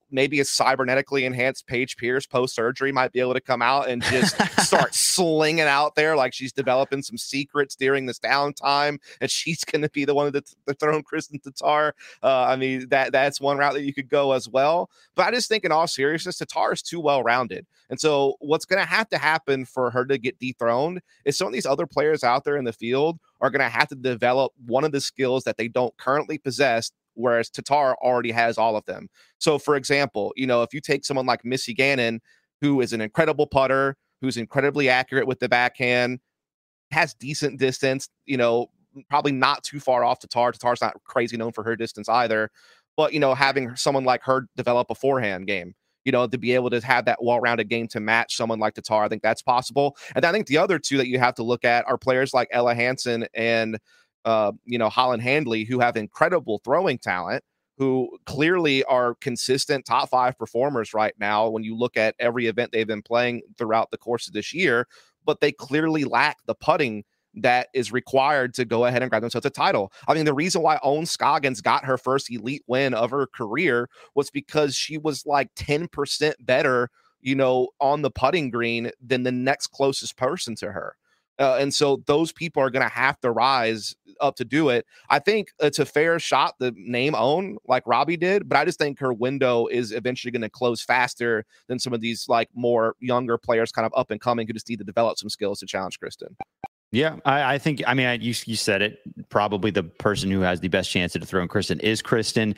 maybe a cybernetically enhanced Paige Pierce post-surgery might be able to come out and just start slinging out there like she's developing some secrets during this downtime, and she's going to be the one that's throwing Kristen Tatar. I mean, that's one route that you could go as well. But I just think in all seriousness, Tatar is too well-rounded. And so what's going to happen for her to get dethroned is some of these other players out there in the field are going to have to develop one of the skills that they don't currently possess, whereas Tatar already has all of them. So, for example, if you take someone like Missy Gannon, who is an incredible putter, who's incredibly accurate with the backhand, has decent distance, probably not too far off Tatar. Tatar's not crazy known for her distance either. But, having someone like her develop a forehand game, to be able to have that well-rounded game to match someone like Tatar, I think that's possible. And I think the other two that you have to look at are players like Ella Hansen and Holland Handley, who have incredible throwing talent, who clearly are consistent top 5 performers right now when you look at every event they've been playing throughout the course of this year, but they clearly lack the putting that is required to go ahead and grab themselves a title. I mean, the reason why Ohn Scoggins got her first elite win of her career was because she was like 10% better, on the putting green than the next closest person to her. And so those people are going to have to rise up to do it. I think it's a fair shot to name Ohn like Robbie did, but I just think her window is eventually going to close faster than some of these like more younger players kind of up and coming who just need to develop some skills to challenge Kristen. Yeah, I think, you said it, probably the person who has the best chance to dethrone Kristen is Kristen.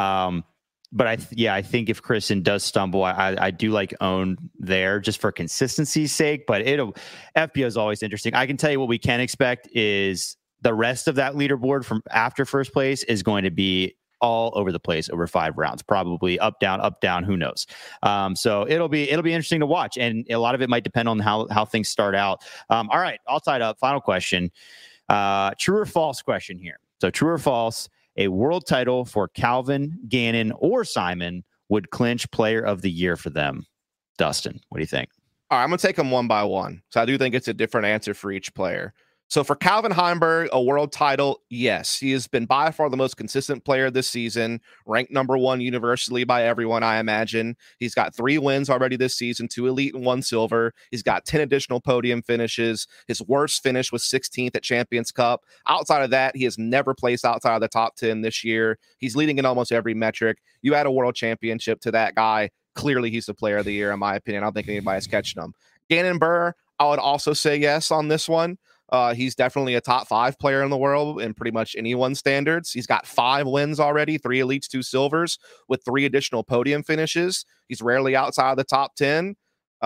But I think if Kristen does stumble, I do like Ohn there just for consistency's sake. But FBO is always interesting. I can tell you what we can expect is the rest of that leaderboard from after first place is going to be all over the place over 5 rounds, probably up, down, who knows? So it'll be interesting to watch. And a lot of it might depend on how things start out. All right, all tied up. Final question. True or false question here. So true or false, a world title for Calvin, Gannon, or Simon would clinch player of the year for them. Dustin, what do you think? All right, I'm going to take them one by one. So I do think it's a different answer for each player. So for Calvin Heimberg, a world title, yes. He has been by far the most consistent player this season, ranked number 1 universally by everyone, I imagine. He's got 3 wins already this season, 2 elite and 1 silver. He's got 10 additional podium finishes. His worst finish was 16th at Champions Cup. Outside of that, he has never placed outside of the top 10 this year. He's leading in almost every metric. You add a world championship to that guy, clearly he's the player of the year, in my opinion. I don't think anybody's catching him. Gannon Buhr, I would also say yes on this one. He's definitely a top 5 player in the world in pretty much anyone's standards. He's got 5 wins already, 3 elites, 2 silvers, with 3 additional podium finishes. He's rarely outside of the top 10.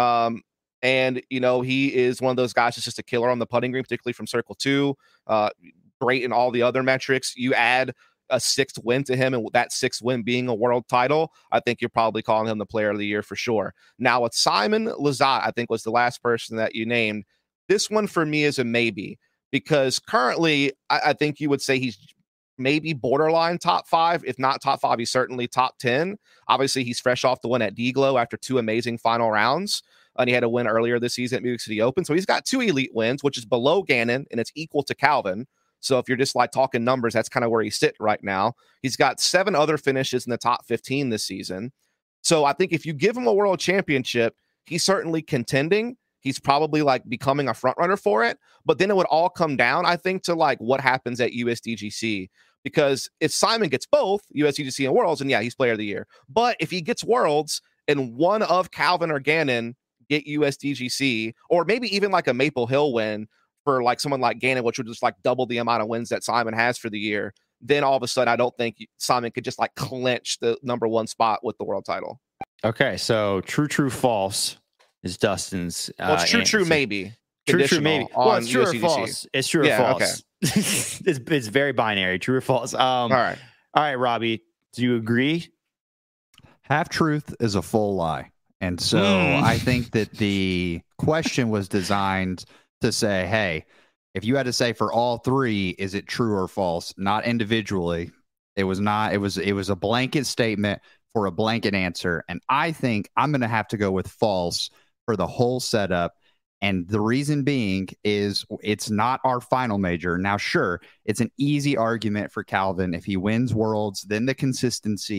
And, he is one of those guys that's just a killer on the putting green, particularly from Circle 2. Great in all the other metrics. You add a 6th win to him, and that 6th win being a world title, I think you're probably calling him the player of the year for sure. Now, with Simon Lizotte, I think was the last person that you named. This one for me is a maybe, because currently I think you would say he's maybe borderline top 5. If not top 5, he's certainly top 10. Obviously, he's fresh off the win at DGLO after 2 amazing final rounds. And he had a win earlier this season at Music City Open. So he's got 2 elite wins, which is below Gannon, and it's equal to Calvin. So if you're just like talking numbers, that's kind of where he's sitting right now. He's got 7 other finishes in the top 15 this season. So I think if you give him a world championship, he's certainly contending. He's probably like becoming a front runner for it, but then it would all come down, I think, to like what happens at USDGC, because if Simon gets both USDGC and Worlds, and yeah, he's player of the year. But if he gets Worlds and one of Calvin or Gannon get USDGC, or maybe even like a Maple Hill win for like someone like Gannon, which would just like double the amount of wins that Simon has for the year, then all of a sudden, I don't think Simon could just like clinch the number 1 spot with the world title. Okay. So true, false is Dustin's. Well, it's true, maybe. True, maybe. Well, it's true or USDGC. false. It's true or false. Okay. it's very binary. True or false. All right, Robbie, do you agree? Half truth is a full lie. And so I think that the question was designed to say, hey, if you had to say for all 3, is it true or false? Not individually. It was not. It was a blanket statement for a blanket answer. And I think I'm going to have to go with false for the whole setup. And the reason being is it's not our final major. Now, sure, it's an easy argument for Calvin. If he wins Worlds, then the consistency,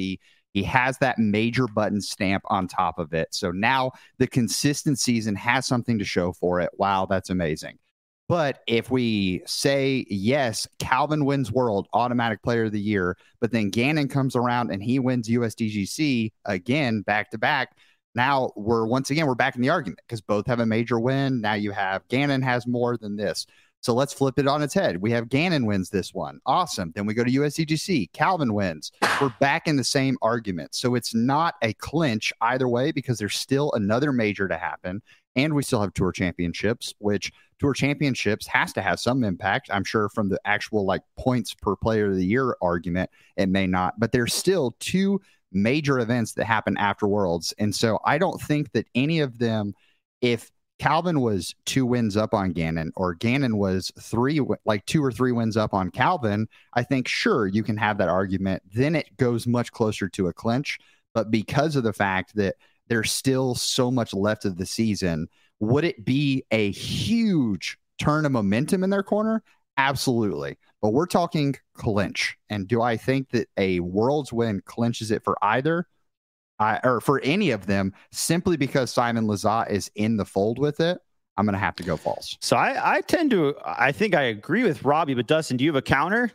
He has that major button stamp on top of it. So now the consistent season has something to show for it. Wow, that's amazing. But if we say, yes, Calvin wins World, automatic player of the year, but then Gannon comes around and he wins USDGC again, back to back, now we're back in the argument because both have a major win. Now you have Gannon has more than this. So let's flip it on its head. We have Gannon wins this one. Awesome. Then we go to USDGC. Calvin wins. We're back in the same argument. So it's not a clinch either way because there's still another major to happen. And we still have tour championships, which tour championships has to have some impact. I'm sure from the actual like points per player of the year argument, it may not. But there's still two major events that happen after Worlds. And so I don't think that any of them, if Calvin was 2 wins up on Gannon or Gannon was 2 or 3 wins up on Calvin, I think, sure, you can have that argument. Then it goes much closer to a clinch. But because of the fact that there's still so much left of the season, would it be a huge turn of momentum in their corner? Absolutely. But we're talking clinch. And do I think that a Worlds win clinches it for either? Or for any of them, simply because Simon Lizotte is in the fold with it? I'm going to have to go false. So I think I agree with Robbie, but Dustin, do you have a counter?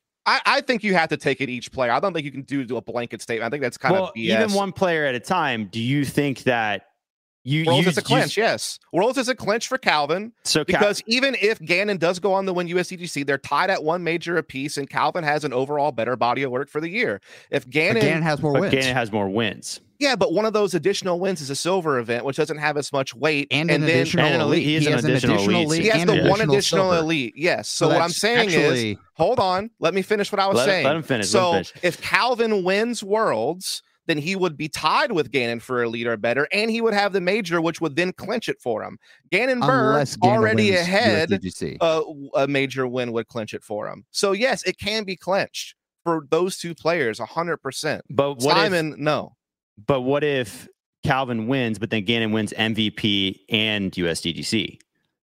I think you have to take it each player. I don't think you can do a blanket statement. I think that's kind of BS. Even one player at a time. Do you think that Worlds is a clinch? Yes, Worlds is a clinch for Calvin. So because even if Gannon does go on to win USDGC, they're tied at 1 major apiece, and Calvin has an overall better body of work for the year. If Gannon has more wins. Yeah, but one of those additional wins is a silver event, which doesn't have as much weight. And an additional elite. He has an additional elite. He has the one additional elite. Yes. So what I'm saying is, hold on, let me finish what I was saying. Let him finish. So if Calvin wins Worlds, then he would be tied with Gannon for elite or better, and he would have the major, which would then clinch it for him. Gannon Burr already ahead, a major win would clinch it for him. So yes, it can be clinched for those 2 players, 100%. But no. But what if Calvin wins, but then Gannon wins MVP and USDGC?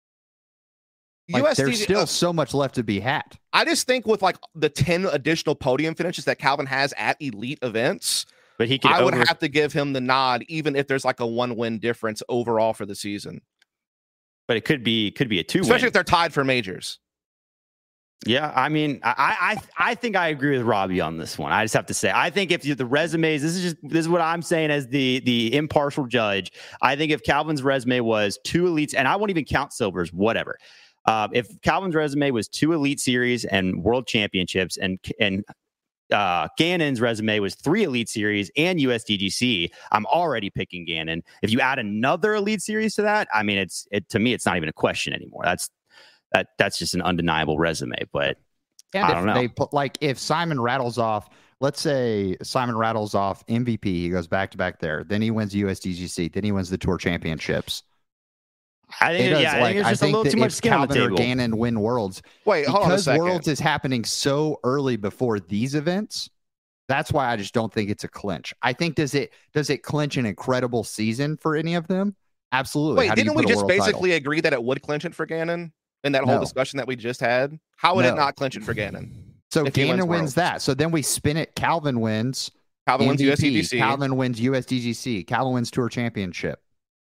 There's still so much left to be had. I just think with like the 10 additional podium finishes that Calvin has at elite events, but I would have to give him the nod, even if there's like a 1-win difference overall for the season. But it could be a 2-win, especially if they're tied for majors. Yeah, I mean, I think I agree with Robbie on this one. I just have to say, I think if the resumes, this is what I'm saying as the impartial judge. I think if Calvin's resume was 2 elites, and I won't even count silvers, whatever. If Calvin's resume was 2 elite series and world championships, and Gannon's resume was 3 elite series and USDGC, I'm already picking Gannon. If you add another elite series to that, I mean, to me, it's not even a question anymore. That's just an undeniable resume, but I don't know. They put, like, if Simon rattles off, let's say Simon rattles off MVP, he goes back to back there, then he wins USDGC, then he wins the tour championships. I think there's just a little too much skin on the table. Or Gannon win Worlds. Wait, hold on a second. Worlds is happening so early before these events. That's why I just don't think it's a clinch. I think does it clinch an incredible season for any of them? Absolutely. Wait, didn't we just basically agree that it would clinch it for Gannon in that whole discussion that we just had? How would it not clinch it for Gannon? So Gannon wins that. So then we spin it. Calvin wins. Calvin wins USDGC. Calvin wins USDGC. Calvin wins Tour Championship.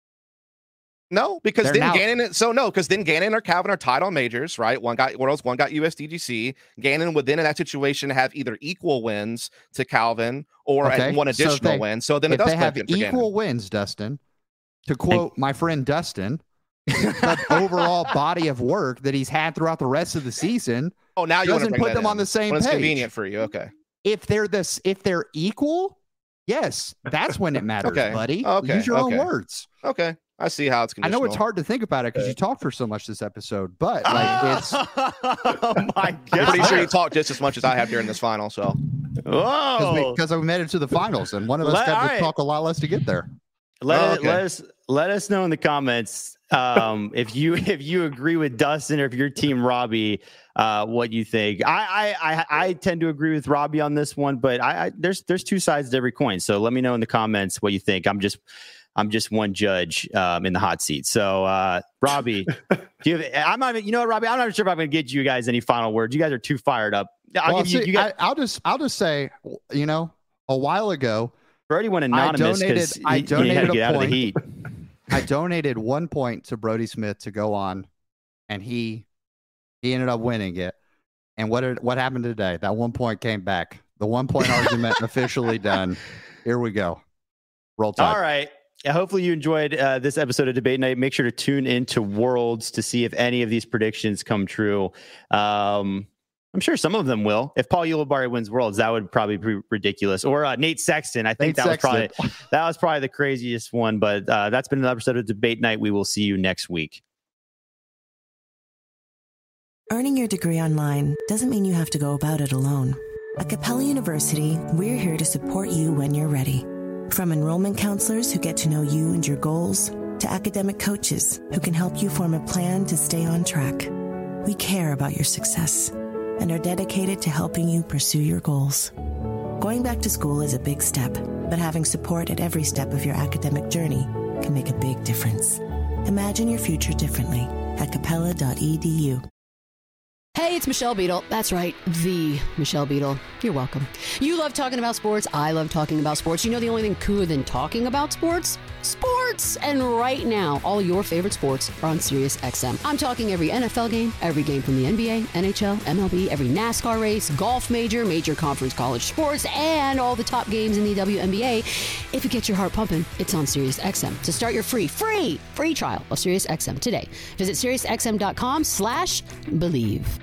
No, because then Gannon or Calvin are tied on majors, right? One got Worlds, one got USDGC. Gannon would then in that situation have either equal wins to Calvin or one additional win. So then it does have equal wins, Dustin. To quote my friend Dustin, the overall body of work that he's had throughout the rest of the season. Oh, now you doesn't put them on the same page. It's convenient for you. Okay. If they're equal, yes, that's when it matters, buddy. Okay. Use your own words. Okay. I see how it's conditional. I know it's hard to think about it because you talked for so much this episode, but like it's. Oh my God! I'm pretty sure you talked just as much as I have during this final. So, because we made it to the finals, and one of us got to talk a lot less to get there. Let us know in the comments if you agree with Dustin or if you're Team Robbie, what you think. I tend to agree with Robbie on this one, but there's 2 sides to every coin. So let me know in the comments what you think. I'm just one judge in the hot seat. So, Robbie, Robbie, I'm not sure if I'm going to get you guys any final words. You guys are too fired up. I'll just say, a while ago. Brody went anonymous because he had to get out of the heat. I donated 1 point to Brody Smith to go on, and he ended up winning it. And what happened today? That 1 point came back. The 1 point argument officially done. Here we go. Roll Tide. All right. Hopefully you enjoyed this episode of Debate Night. Make sure to tune into Worlds to see if any of these predictions come true. I'm sure some of them will. If Paul Ulibarri wins Worlds, that would probably be ridiculous. Or Nate Sexton. I think that was probably the craziest one. But that's been another episode of Debate Night. We will see you next week. Earning your degree online doesn't mean you have to go about it alone. At Capella University, we're here to support you when you're ready. From enrollment counselors who get to know you and your goals, to academic coaches who can help you form a plan to stay on track. We care about your success and are dedicated to helping you pursue your goals. Going back to school is a big step, but having support at every step of your academic journey can make a big difference. Imagine your future differently at capella.edu. Hey, it's Michelle Beadle. That's right, the Michelle Beadle. You're welcome. You love talking about sports. I love talking about sports. You know the only thing cooler than talking about sports? Sports! And right now, all your favorite sports are on SiriusXM. I'm talking every NFL game, every game from the NBA, NHL, MLB, every NASCAR race, golf major conference college sports, and all the top games in the WNBA. If it gets your heart pumping, it's on SiriusXM. To start your free trial of SiriusXM today, visit SiriusXM.com/believe.